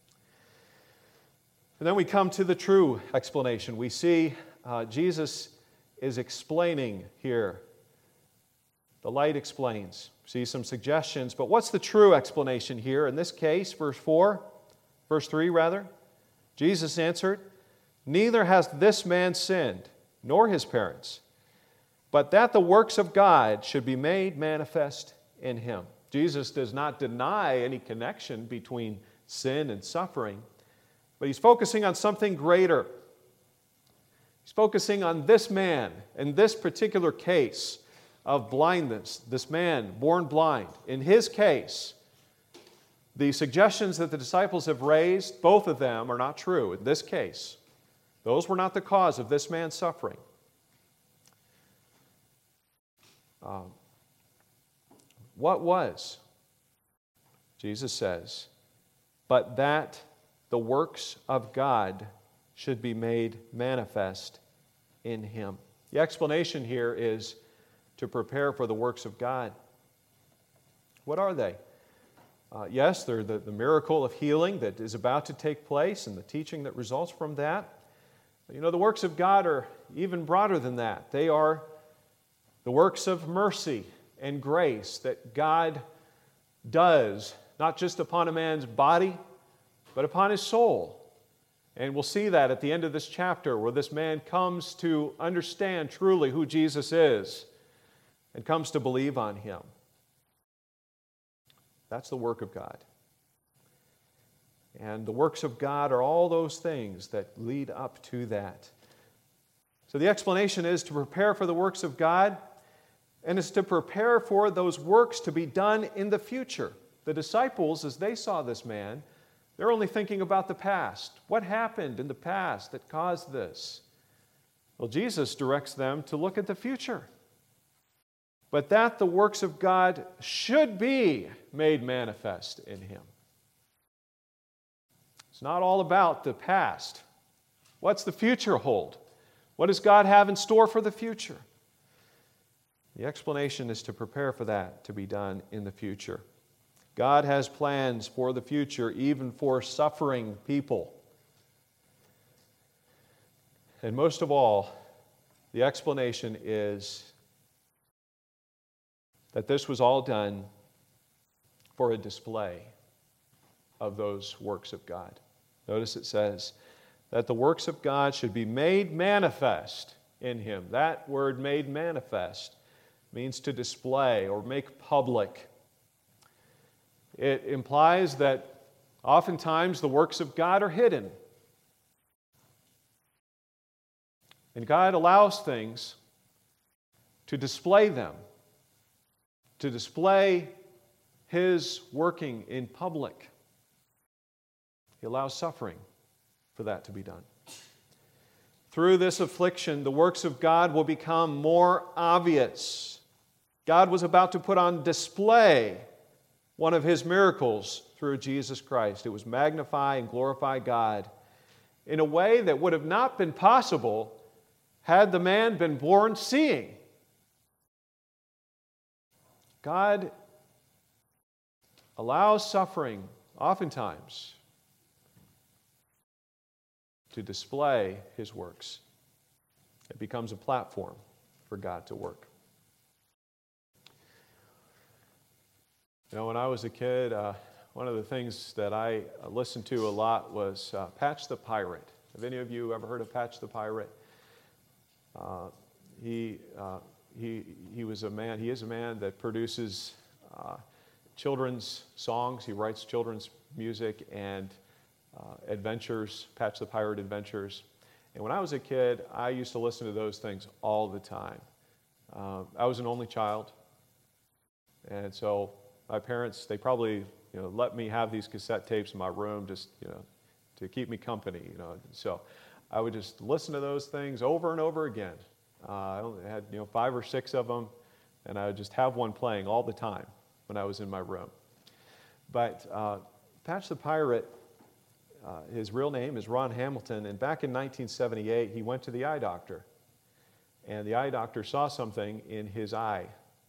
And then we come to the true explanation. We see uh, Jesus is explaining here. The light explains. See some suggestions, but what's the true explanation here? In this case, verse four, verse three rather, Jesus answered, Neither has this man sinned, nor his parents, but that the works of God should be made manifest in him. Jesus does not deny any connection between sin and suffering, but he's focusing on something greater. He's focusing on this man in this particular case of blindness, this man born blind. In his case, the suggestions that the disciples have raised, both of them are not true in this case. Those were not the cause of this man's suffering. Um, what was? Jesus says, but that the works of God should be made manifest in him. The explanation here is to prepare for the works of God. What are they? Uh, yes, they're the, the miracle of healing that is about to take place and the teaching that results from that. But, you know, the works of God are even broader than that. They are the works of mercy and grace that God does, not just upon a man's body, but upon his soul. And we'll see that at the end of this chapter, where this man comes to understand truly who Jesus is and comes to believe on him. That's the work of God. And the works of God are all those things that lead up to that. So the explanation is to prepare for the works of God, and is to prepare for those works to be done in the future. The disciples, as they saw this man, they're only thinking about the past. What happened in the past that caused this? Well, Jesus directs them to look at the future. But that the works of God should be made manifest in him. It's not all about the past. What's the future hold? What does God have in store for the future? The explanation is to prepare for that to be done in the future. God has plans for the future, even for suffering people. And most of all, the explanation is that this was all done for a display of those works of God. Notice it says that the works of God should be made manifest in him. That word, made manifest, means to display or make public. It implies that oftentimes the works of God are hidden. And God allows things to display them, to display his working in public. He allows suffering for that to be done. Through this affliction, the works of God will become more obvious. God was about to put on display one of his miracles through Jesus Christ. It was magnify and glorify God in a way that would have not been possible had the man been born seeing. God allows suffering, oftentimes, to display his works. It becomes a platform for God to work. You know, when I was a kid, uh, one of the things that I listened to a lot was uh, Patch the Pirate. Have any of you ever heard of Patch the Pirate? Uh, he, uh, he, he was a man, he is a man that produces uh, children's songs. He writes children's music and uh, adventures, Patch the Pirate adventures. And when I was a kid, I used to listen to those things all the time. Uh, I was an only child. And so my parents, they probably, you know, let me have these cassette tapes in my room just, you know, to keep me company, you know. So I would just listen to those things over and over again. Uh, I only had, you know, five or six of them, and I would just have one playing all the time when I was in my room. But uh, Patch the Pirate, uh, his real name is Ron Hamilton, and back in nineteen seventy-eight, he went to the eye doctor. And the eye doctor saw something in his eye,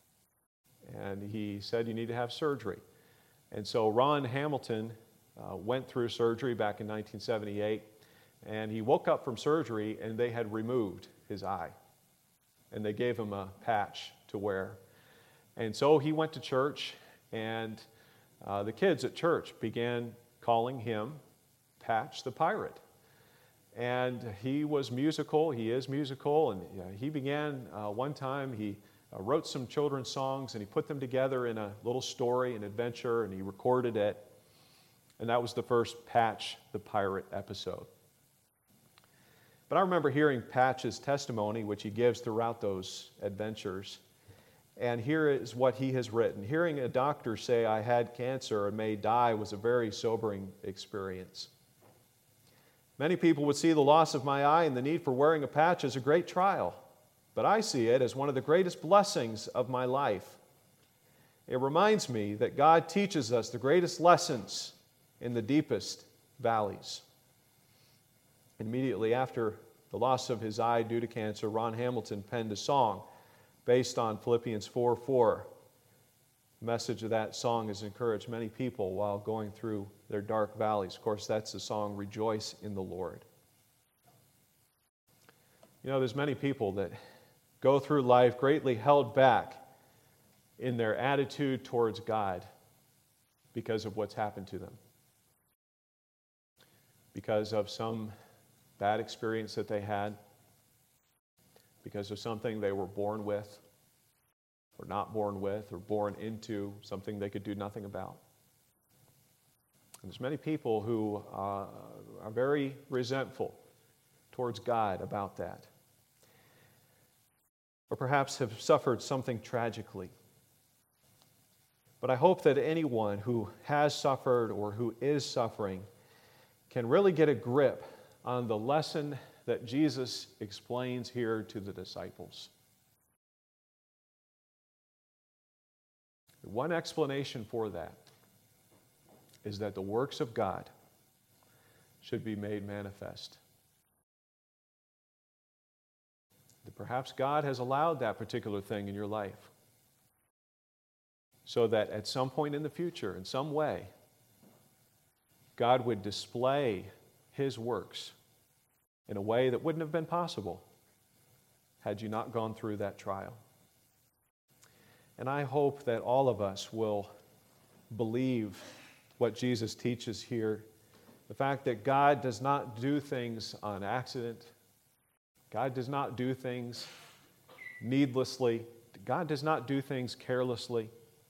and he said, you need to have surgery. And so Ron Hamilton uh, went through surgery back in nineteen seventy-eight, and he woke up from surgery, and they had removed his eye. And they gave him a patch to wear. And so he went to church, and uh, the kids at church began calling him Patch the Pirate. And he was musical, he is musical, and uh, he began, uh, one time, he uh, wrote some children's songs, and he put them together in a little story, an adventure, and he recorded it. And that was the first Patch the Pirate episode. But I remember hearing Patch's testimony, which he gives throughout those adventures. And here is what he has written. Hearing a doctor say I had cancer and may die was a very sobering experience. Many people would see the loss of my eye and the need for wearing a patch as a great trial, but I see it as one of the greatest blessings of my life. It reminds me that God teaches us the greatest lessons in the deepest valleys. Immediately after the loss of his eye due to cancer, Ron Hamilton penned a song based on Philippians four four. The message of that song has encouraged many people while going through their dark valleys. Of course, that's the song, Rejoice in the Lord. You know, there's many people that go through life greatly held back in their attitude towards God because of what's happened to them. Because of some bad experience that they had, because of something they were born with, or not born with, or born into, something they could do nothing about. And there's many people who uh, are very resentful towards God about that, or perhaps have suffered something tragically. But I hope that anyone who has suffered or who is suffering can really get a grip on the lesson that Jesus explains here to the disciples. One explanation for that is that the works of God should be made manifest. That perhaps God has allowed that particular thing in your life so that at some point in the future, in some way, God would display His works in a way that wouldn't have been possible had you not gone through that trial. And I hope that all of us will believe what Jesus teaches here. The fact that God does not do things on accident. God does not do things needlessly. God does not do things carelessly.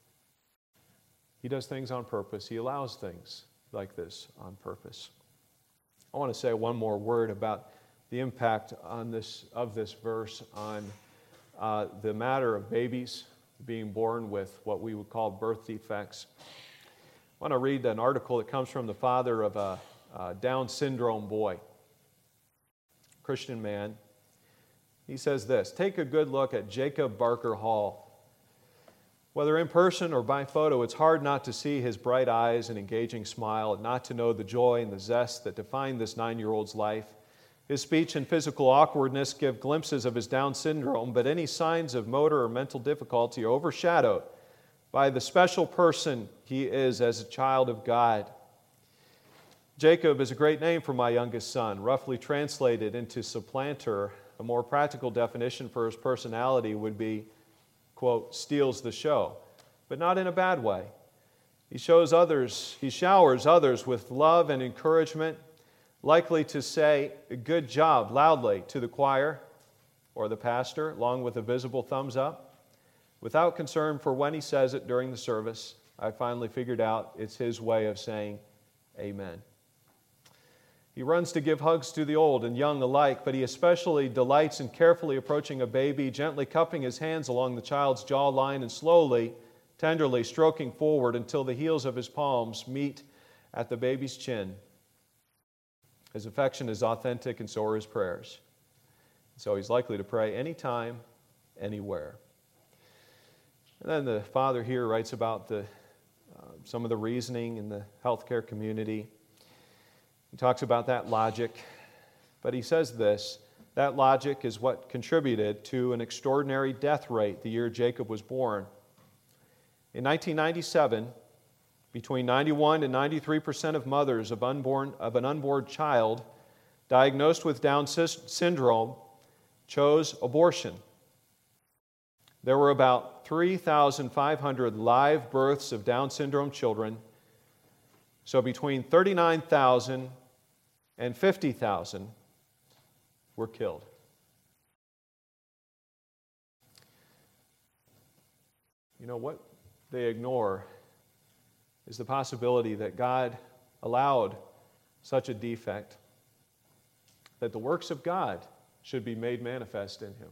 He does things on purpose. He allows things like this on purpose. I want to say one more word about the impact on this of this verse on uh, the matter of babies being born with what we would call birth defects. I want to read an article that comes from the father of a, a Down syndrome boy, Christian man. He says this: take a good look at Jacob Barker Hall. Whether in person or by photo, it's hard not to see his bright eyes and engaging smile, and not to know the joy and the zest that define this nine-year-old's life. His speech and physical awkwardness give glimpses of his Down syndrome, but any signs of motor or mental difficulty are overshadowed by the special person he is as a child of God. Jacob is a great name for my youngest son. Roughly translated into supplanter, a more practical definition for his personality would be, quote, steals the show, but not in a bad way. He shows others, he showers others with love and encouragement, likely to say, good job, loudly to the choir or the pastor, along with a visible thumbs up. Without concern for when he says it during the service, I finally figured out it's his way of saying amen. He runs to give hugs to the old and young alike, but he especially delights in carefully approaching a baby, gently cupping his hands along the child's jawline and slowly, tenderly stroking forward until the heels of his palms meet at the baby's chin. His affection is authentic, and so are his prayers. So he's likely to pray anytime, anywhere. And then the father here writes about the, uh, some of the reasoning in the healthcare community. He talks about that logic, but he says this: that logic is what contributed to an extraordinary death rate the year Jacob was born. In nineteen ninety-seven, between ninety-one and ninety-three percent of mothers of, unborn, of an unborn child diagnosed with Down syndrome chose abortion. There were about three thousand five hundred live births of Down syndrome children, so between thirty-nine thousand and fifty thousand were killed. You know, what they ignore is the possibility that God allowed such a defect, that the works of God should be made manifest in him.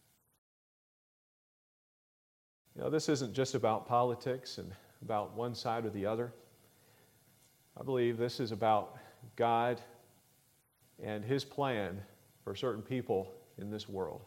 You know, this isn't just about politics and about one side or the other. I believe this is about God and his plan for certain people in this world.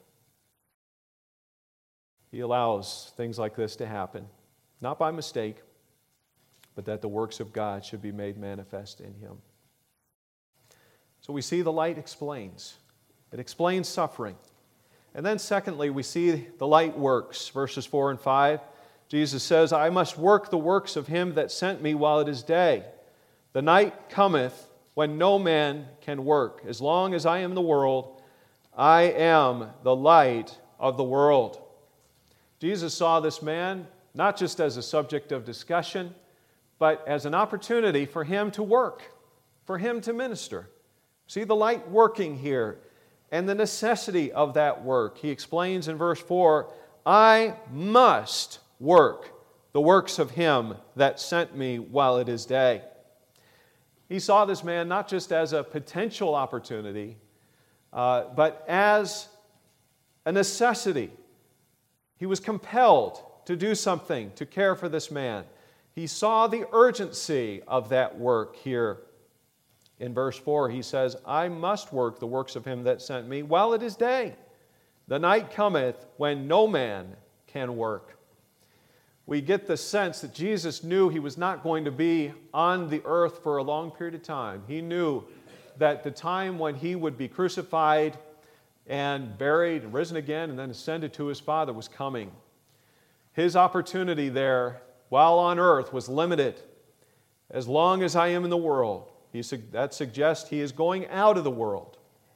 He allows things like this to happen, not by mistake, but that the works of God should be made manifest in him. So we see the light explains. It explains suffering. And then secondly, we see the light works, verses four and five. Jesus says, I must work the works of him that sent me while it is day. The night cometh when no man can work. As long as I am in the world, I am the light of the world. Jesus saw this man not just as a subject of discussion, but as an opportunity for him to work, for him to minister. See the light working here and the necessity of that work. He explains in verse four, I must work the works of him that sent me while it is day. He saw this man not just as a potential opportunity, uh, but as a necessity. He was compelled to do something to care for this man. He saw the urgency of that work here. In verse four, he says, I must work the works of him that sent me while it is day. The night cometh when no man can work. We get the sense that Jesus knew he was not going to be on the earth for a long period of time. He knew that the time when he would be crucified and buried and risen again and then ascended to his Father was coming. His opportunity there while on earth was limited. As long as I am in the world, he, that suggests he is going out of the world.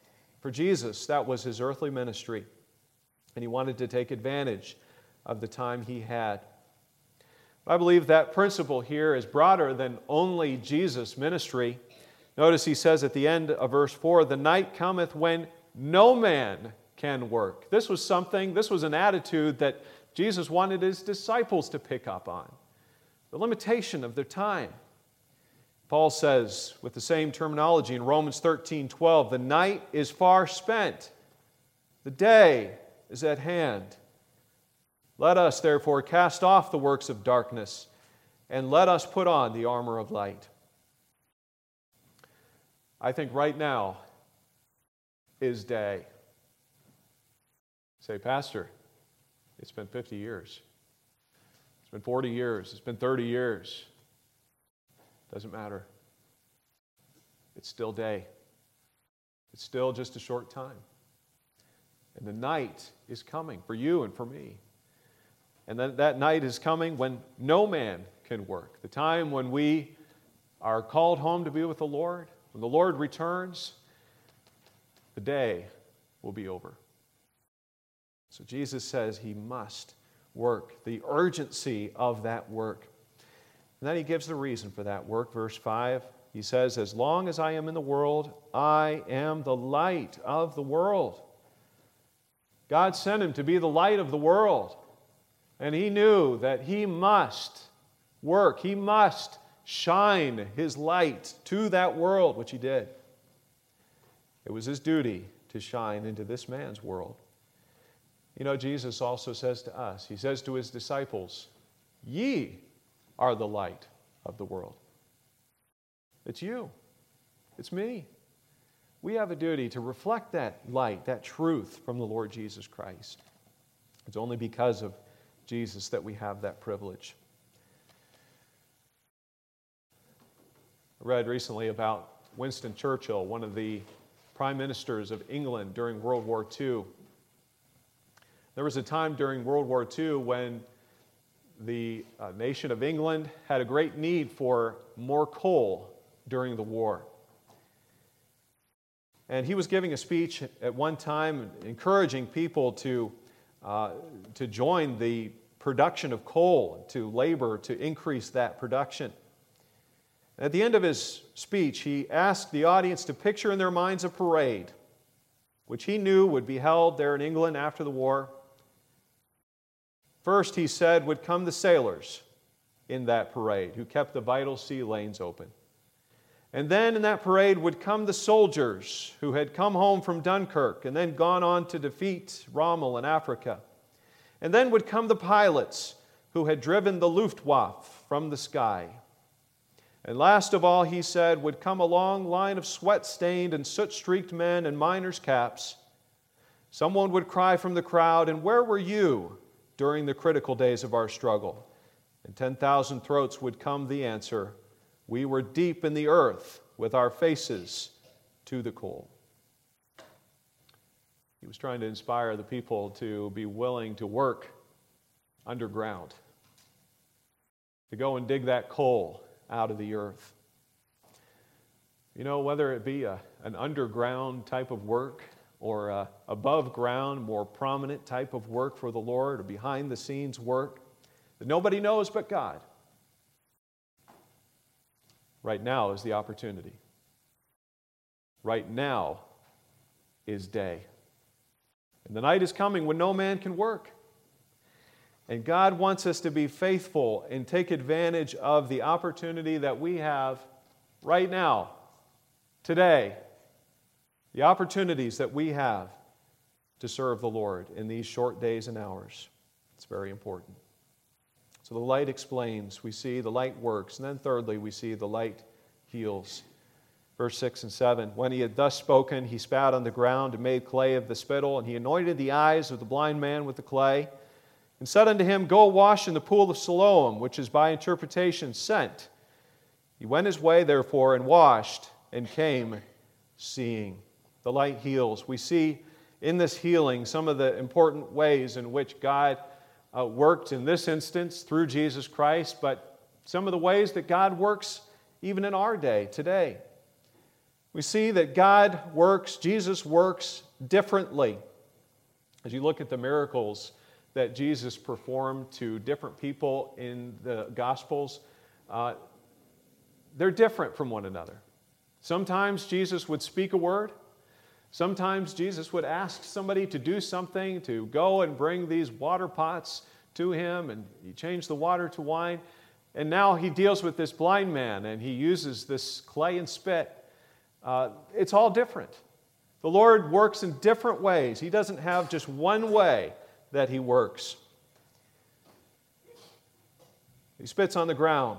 For Jesus, that was his earthly ministry, and he wanted to take advantage of the time he had. I believe that principle here is broader than only Jesus' ministry. Notice he says at the end of verse four, "The night cometh when no man can work." This was something, this was an attitude that Jesus wanted his disciples to pick up on. The limitation of their time. Paul says, with the same terminology in Romans thirteen twelve, "The night is far spent, the day is at hand. Let us therefore cast off the works of darkness, and let us put on the armor of light." I think right now is day. Say, "Pastor, it's been fifty years. It's been forty years. It's been thirty years." Doesn't matter. It's still day. It's still just a short time. And the night is coming for you and for me. And then that night is coming when no man can work. The time when we are called home to be with the Lord, when the Lord returns, the day will be over. So Jesus says he must work, the urgency of that work. And then he gives the reason for that work. Verse five, he says, "As long as I am in the world, I am the light of the world." God sent him to be the light of the world. And he knew that he must work. He must shine his light to that world, which he did. It was his duty to shine into this man's world. You know, Jesus also says to us, he says to his disciples, "Ye are the light of the world." It's you. It's me. We have a duty to reflect that light, that truth from the Lord Jesus Christ. It's only because of Jesus that we have that privilege. I read recently about Winston Churchill, one of the prime ministers of England during World War Two. There was a time during World War Two when the uh, nation of England had a great need for more coal during the war. And he was giving a speech at one time encouraging people to, uh, to join the production of coal, to labor to increase that production. At the end of his speech, he asked the audience to picture in their minds a parade, which he knew would be held there in England after the war. First, he said, would come the sailors in that parade who kept the vital sea lanes open. And then in that parade would come the soldiers who had come home from Dunkirk and then gone on to defeat Rommel in Africa. And then would come the pilots who had driven the Luftwaffe from the sky. And last of all, he said, would come a long line of sweat-stained and soot-streaked men in miners' caps. Someone would cry from the crowd, "And where were you during the critical days of our struggle?" And ten thousand throats would come the answer, "We were deep in the earth with our faces to the coal." He was trying to inspire the people to be willing to work underground, to go and dig that coal out of the earth. You know, whether it be a, an underground type of work or a above ground, more prominent type of work for the Lord, or behind the scenes work that nobody knows but God, right now is the opportunity. Right now is day. And the night is coming when no man can work. And God wants us to be faithful and take advantage of the opportunity that we have right now, today. The opportunities that we have to serve the Lord in these short days and hours. It's very important. So the light explains, we see the light works, and then thirdly, we see the light heals. Verse six and seven, when he had thus spoken, he spat on the ground and made clay of the spittle, and he anointed the eyes of the blind man with the clay, and said unto him, Go wash in the pool of Siloam, which is by interpretation sent. He went his way, therefore, and washed, and came seeing. The light heals. We see in this healing some of the important ways in which God uh, worked in this instance through Jesus Christ, but some of the ways that God works even in our day, today. We see that God works, Jesus works differently. As you look at the miracles that Jesus performed to different people in the Gospels, uh, they're different from one another. Sometimes Jesus would speak a word. Sometimes Jesus would ask somebody to do something, to go and bring these water pots to him, and he changed the water to wine. And now he deals with this blind man, and he uses this clay and spit. Uh, it's all different. The Lord works in different ways. He doesn't have just one way that he works. He spits on the ground.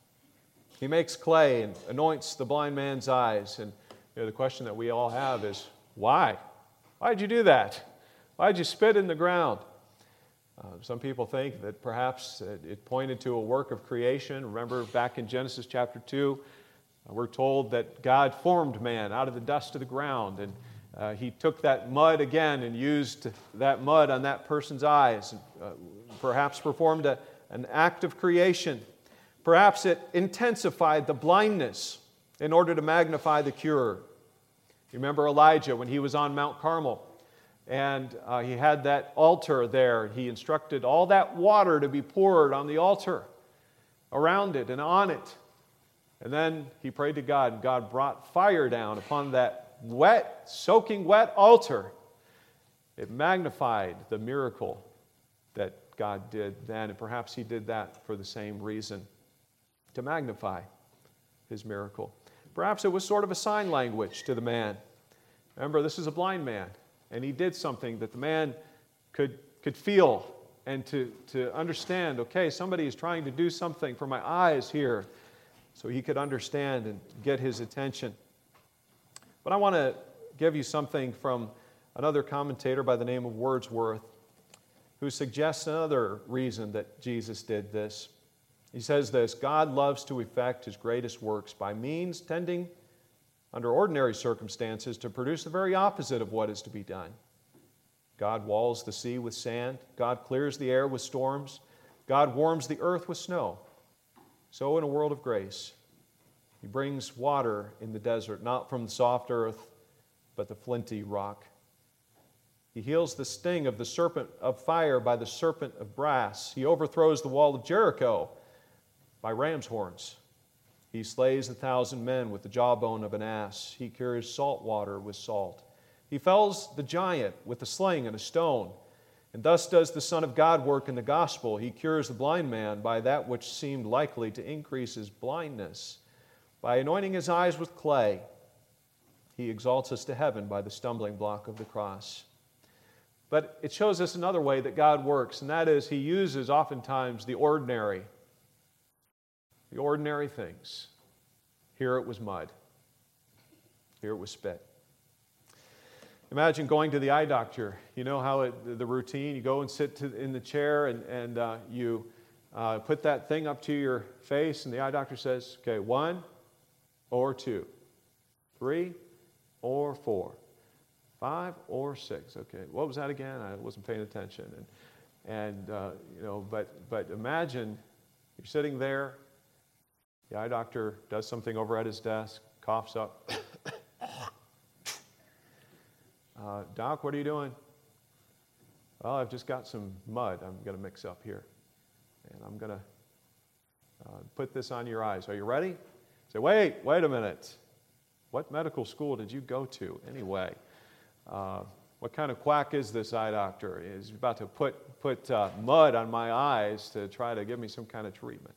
He makes clay and anoints the blind man's eyes. And you know, the question that we all have is, why? Why did you do that? Why did you spit in the ground? Uh, some people think that perhaps it pointed to a work of creation. Remember back in Genesis chapter two, uh, we're told that God formed man out of the dust of the ground, and uh, he took that mud again and used that mud on that person's eyes, and uh, perhaps performed a, an act of creation. Perhaps it intensified the blindness in order to magnify the cure. You remember Elijah when he was on Mount Carmel, and uh, he had that altar there. He instructed all that water to be poured on the altar, around it and on it. And then he prayed to God, and God brought fire down upon that wet, soaking wet altar. It magnified the miracle that God did then, and perhaps he did that for the same reason, to magnify his miracle. Perhaps it was sort of a sign language to the man. Remember, this is a blind man, and he did something that the man could, could feel and to, to understand, okay, somebody is trying to do something for my eyes here, so he could understand and get his attention. But I want to give you something from another commentator by the name of Wordsworth, who suggests another reason that Jesus did this. He says this: God loves to effect his greatest works by means tending, under ordinary circumstances, to produce the very opposite of what is to be done. God walls the sea with sand. God clears the air with storms. God warms the earth with snow. So in a world of grace, he brings water in the desert, not from the soft earth, but the flinty rock. He heals the sting of the serpent of fire by the serpent of brass. He overthrows the wall of Jericho by ram's horns. He slays a thousand men with the jawbone of an ass. He cures salt water with salt. He fells the giant with a sling and a stone. And thus does the Son of God work in the gospel. He cures the blind man by that which seemed likely to increase his blindness. By anointing his eyes with clay, he exalts us to heaven by the stumbling block of the cross. But it shows us another way that God works, and that is he uses oftentimes the ordinary, the ordinary things. Here it was mud. Here it was spit. Imagine going to the eye doctor. You know how it, the routine, you go and sit to, in the chair and, and uh, you uh, put that thing up to your face, and the eye doctor says, okay, one or two, three or four, five or six. Okay, what was that again? I wasn't paying attention. And, and uh, you know, but, but imagine you're sitting there, the eye doctor does something over at his desk, coughs up. Uh, Doc, what are you doing? Well, I've just got some mud I'm going to mix up here. And I'm going to uh, put this on your eyes. Are you ready? Say, wait, wait a minute. What medical school did you go to anyway? Uh, what kind of quack is this eye doctor? He's about to put, put uh, mud on my eyes to try to give me some kind of treatment.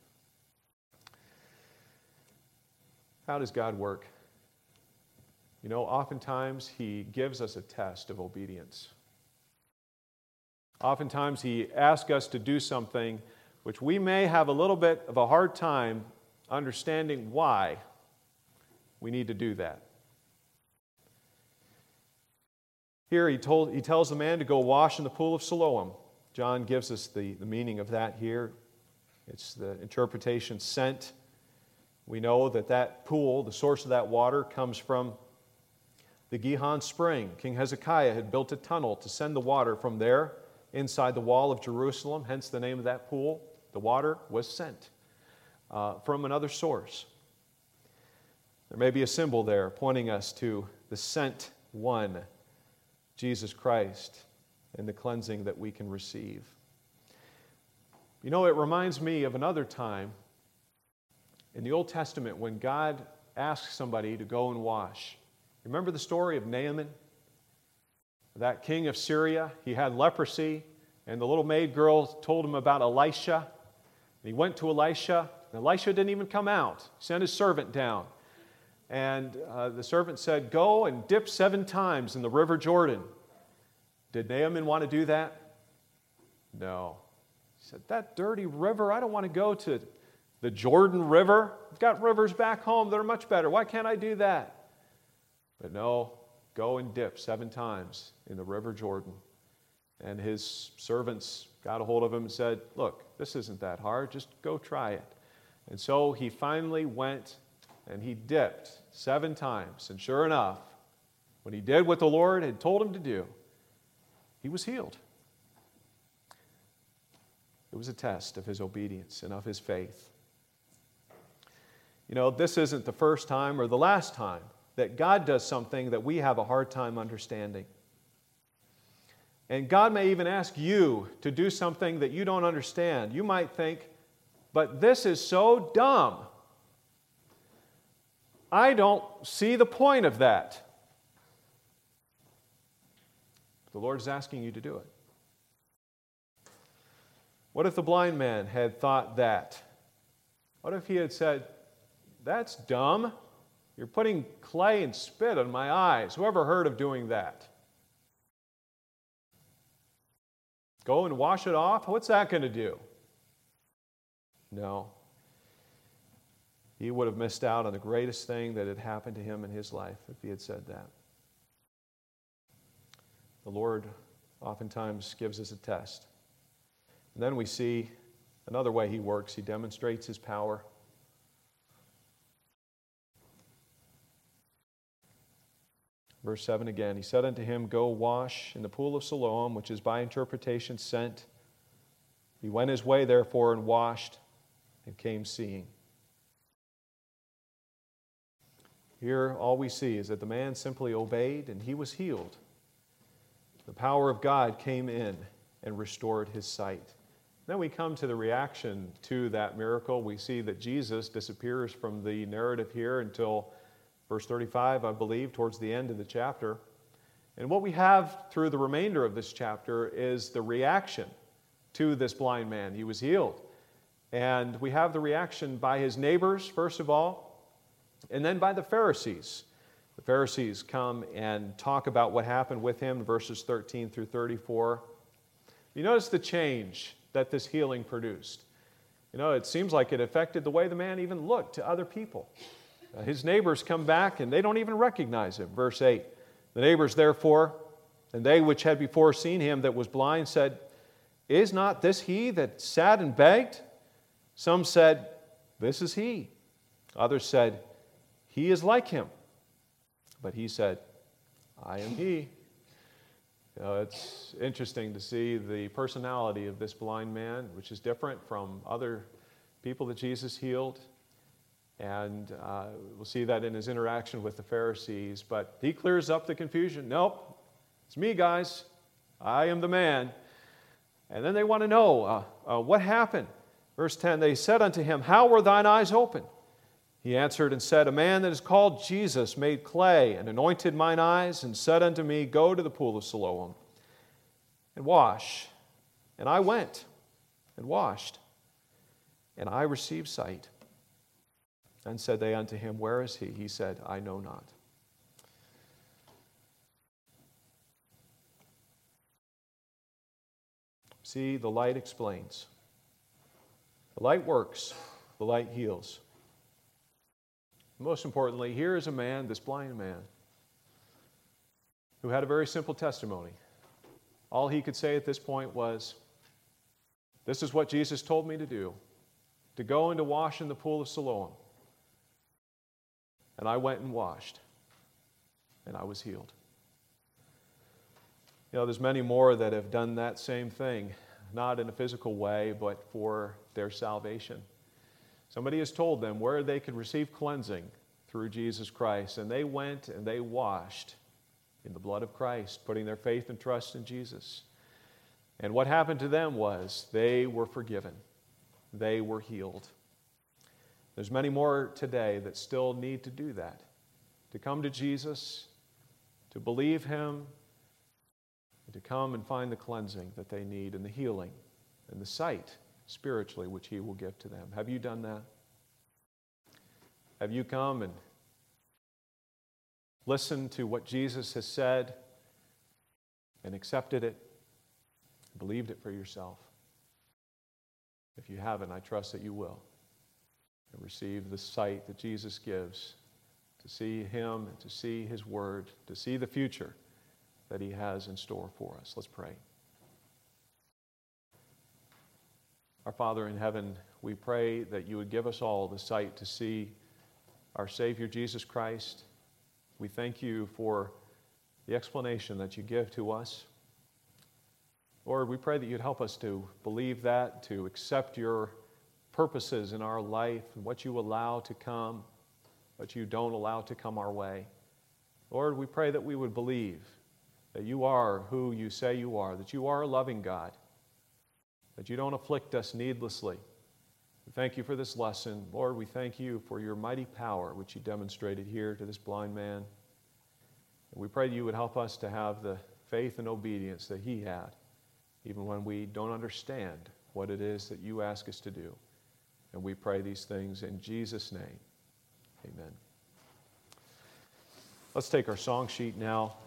How does God work? You know, oftentimes he gives us a test of obedience. Oftentimes he asks us to do something which we may have a little bit of a hard time understanding why we need to do that. Here he, told, he tells the man to go wash in the pool of Siloam. John gives us the, the meaning of that here. It's the interpretation sent. We know that that pool, the source of that water, comes from the Gihon spring. King Hezekiah had built a tunnel to send the water from there inside the wall of Jerusalem, hence the name of that pool. The water was sent uh, from another source. There may be a symbol there pointing us to the sent one, Jesus Christ, and the cleansing that we can receive. You know, it reminds me of another time in the Old Testament when God asked somebody to go and wash. Remember the story of Naaman? That king of Syria, he had leprosy, and the little maid girl told him about Elisha. And he went to Elisha, and Elisha didn't even come out. He sent his servant down. And uh, the servant said, "Go and dip seven times in the river Jordan." Did Naaman want to do that? No. He said, "That dirty river, I don't want to go to the Jordan River. I've got rivers back home that are much better. Why can't I do that?" But no, go and dip seven times in the river Jordan. And his servants got a hold of him and said, "Look, this isn't that hard. Just go try it." And so he finally went and he dipped seven times. And sure enough, when he did what the Lord had told him to do, he was healed. It was a test of his obedience and of his faith. You know, this isn't the first time or the last time that God does something that we have a hard time understanding. And God may even ask you to do something that you don't understand. You might think, "But this is so dumb. I don't see the point of that." The Lord is asking you to do it. What if the blind man had thought that? What if he had said, "That's dumb. You're putting clay and spit on my eyes. Whoever heard of doing that? Go and wash it off? What's that going to do?" No. He would have missed out on the greatest thing that had happened to him in his life if he had said that. The Lord oftentimes gives us a test. And then we see another way he works. He demonstrates his power. Verse seven again, he said unto him, "Go wash in the pool of Siloam," which is by interpretation sent. He went his way, therefore, and washed, and came seeing. Here, all we see is that the man simply obeyed, and he was healed. The power of God came in and restored his sight. Then we come to the reaction to that miracle. We see that Jesus disappears from the narrative here until verse thirty-five, I believe, towards the end of the chapter. And what we have through the remainder of this chapter is the reaction to this blind man. He was healed. And we have the reaction by his neighbors, first of all, and then by the Pharisees. The Pharisees come and talk about what happened with him, verses thirteen through thirty-four. You notice the change that this healing produced. You know, it seems like it affected the way the man even looked to other people. Uh, his neighbors come back and they don't even recognize him. Verse eight, the neighbors therefore, and they which had before seen him that was blind, said, "Is not this he that sat and begged?" Some said, "This is he." Others said, "He is like him." But he said, "I am he." You know, it's interesting to see the personality of this blind man, which is different from other people that Jesus healed. And uh, we'll see that in his interaction with the Pharisees. But he clears up the confusion. "Nope, it's me, guys. I am the man." And then they want to know, uh, uh, what happened? Verse ten, they said unto him, "How were thine eyes opened?" He answered and said, "A man that is called Jesus made clay and anointed mine eyes and said unto me, Go to the pool of Siloam and wash. And I went and washed, and I received sight. Then said they unto him, Where is he? He said, I know not." See, the light explains. The light works. The light heals. Most importantly, here is a man, this blind man, who had a very simple testimony. All he could say at this point was, "This is what Jesus told me to do, to go and to wash in the pool of Siloam. And I went and washed, and I was healed." You know, there's many more that have done that same thing, not in a physical way, but for their salvation. Somebody has told them where they could receive cleansing, through Jesus Christ. And they went and they washed in the blood of Christ, putting their faith and trust in Jesus. And what happened to them was they were forgiven. They were healed. There's many more today that still need to do that, to come to Jesus, to believe Him, and to come and find the cleansing that they need and the healing and the sight spiritually which He will give to them. Have you done that? Have you come and listened to what Jesus has said and accepted it, believed it for yourself? If you haven't, I trust that you will, and receive the sight that Jesus gives to see Him and to see His Word, to see the future that He has in store for us. Let's pray. Our Father in heaven, we pray that you would give us all the sight to see our Savior Jesus Christ. We thank you for the explanation that you give to us. Lord, we pray that you'd help us to believe that, to accept your purposes in our life and what you allow to come, what you don't allow to come our way. Lord, we pray that we would believe that you are who you say you are, that you are a loving God, that you don't afflict us needlessly. We thank you for this lesson. Lord, we thank you for your mighty power which you demonstrated here to this blind man. And we pray that you would help us to have the faith and obedience that he had, even when we don't understand what it is that you ask us to do. And we pray these things in Jesus' name. Amen. Let's take our song sheet now.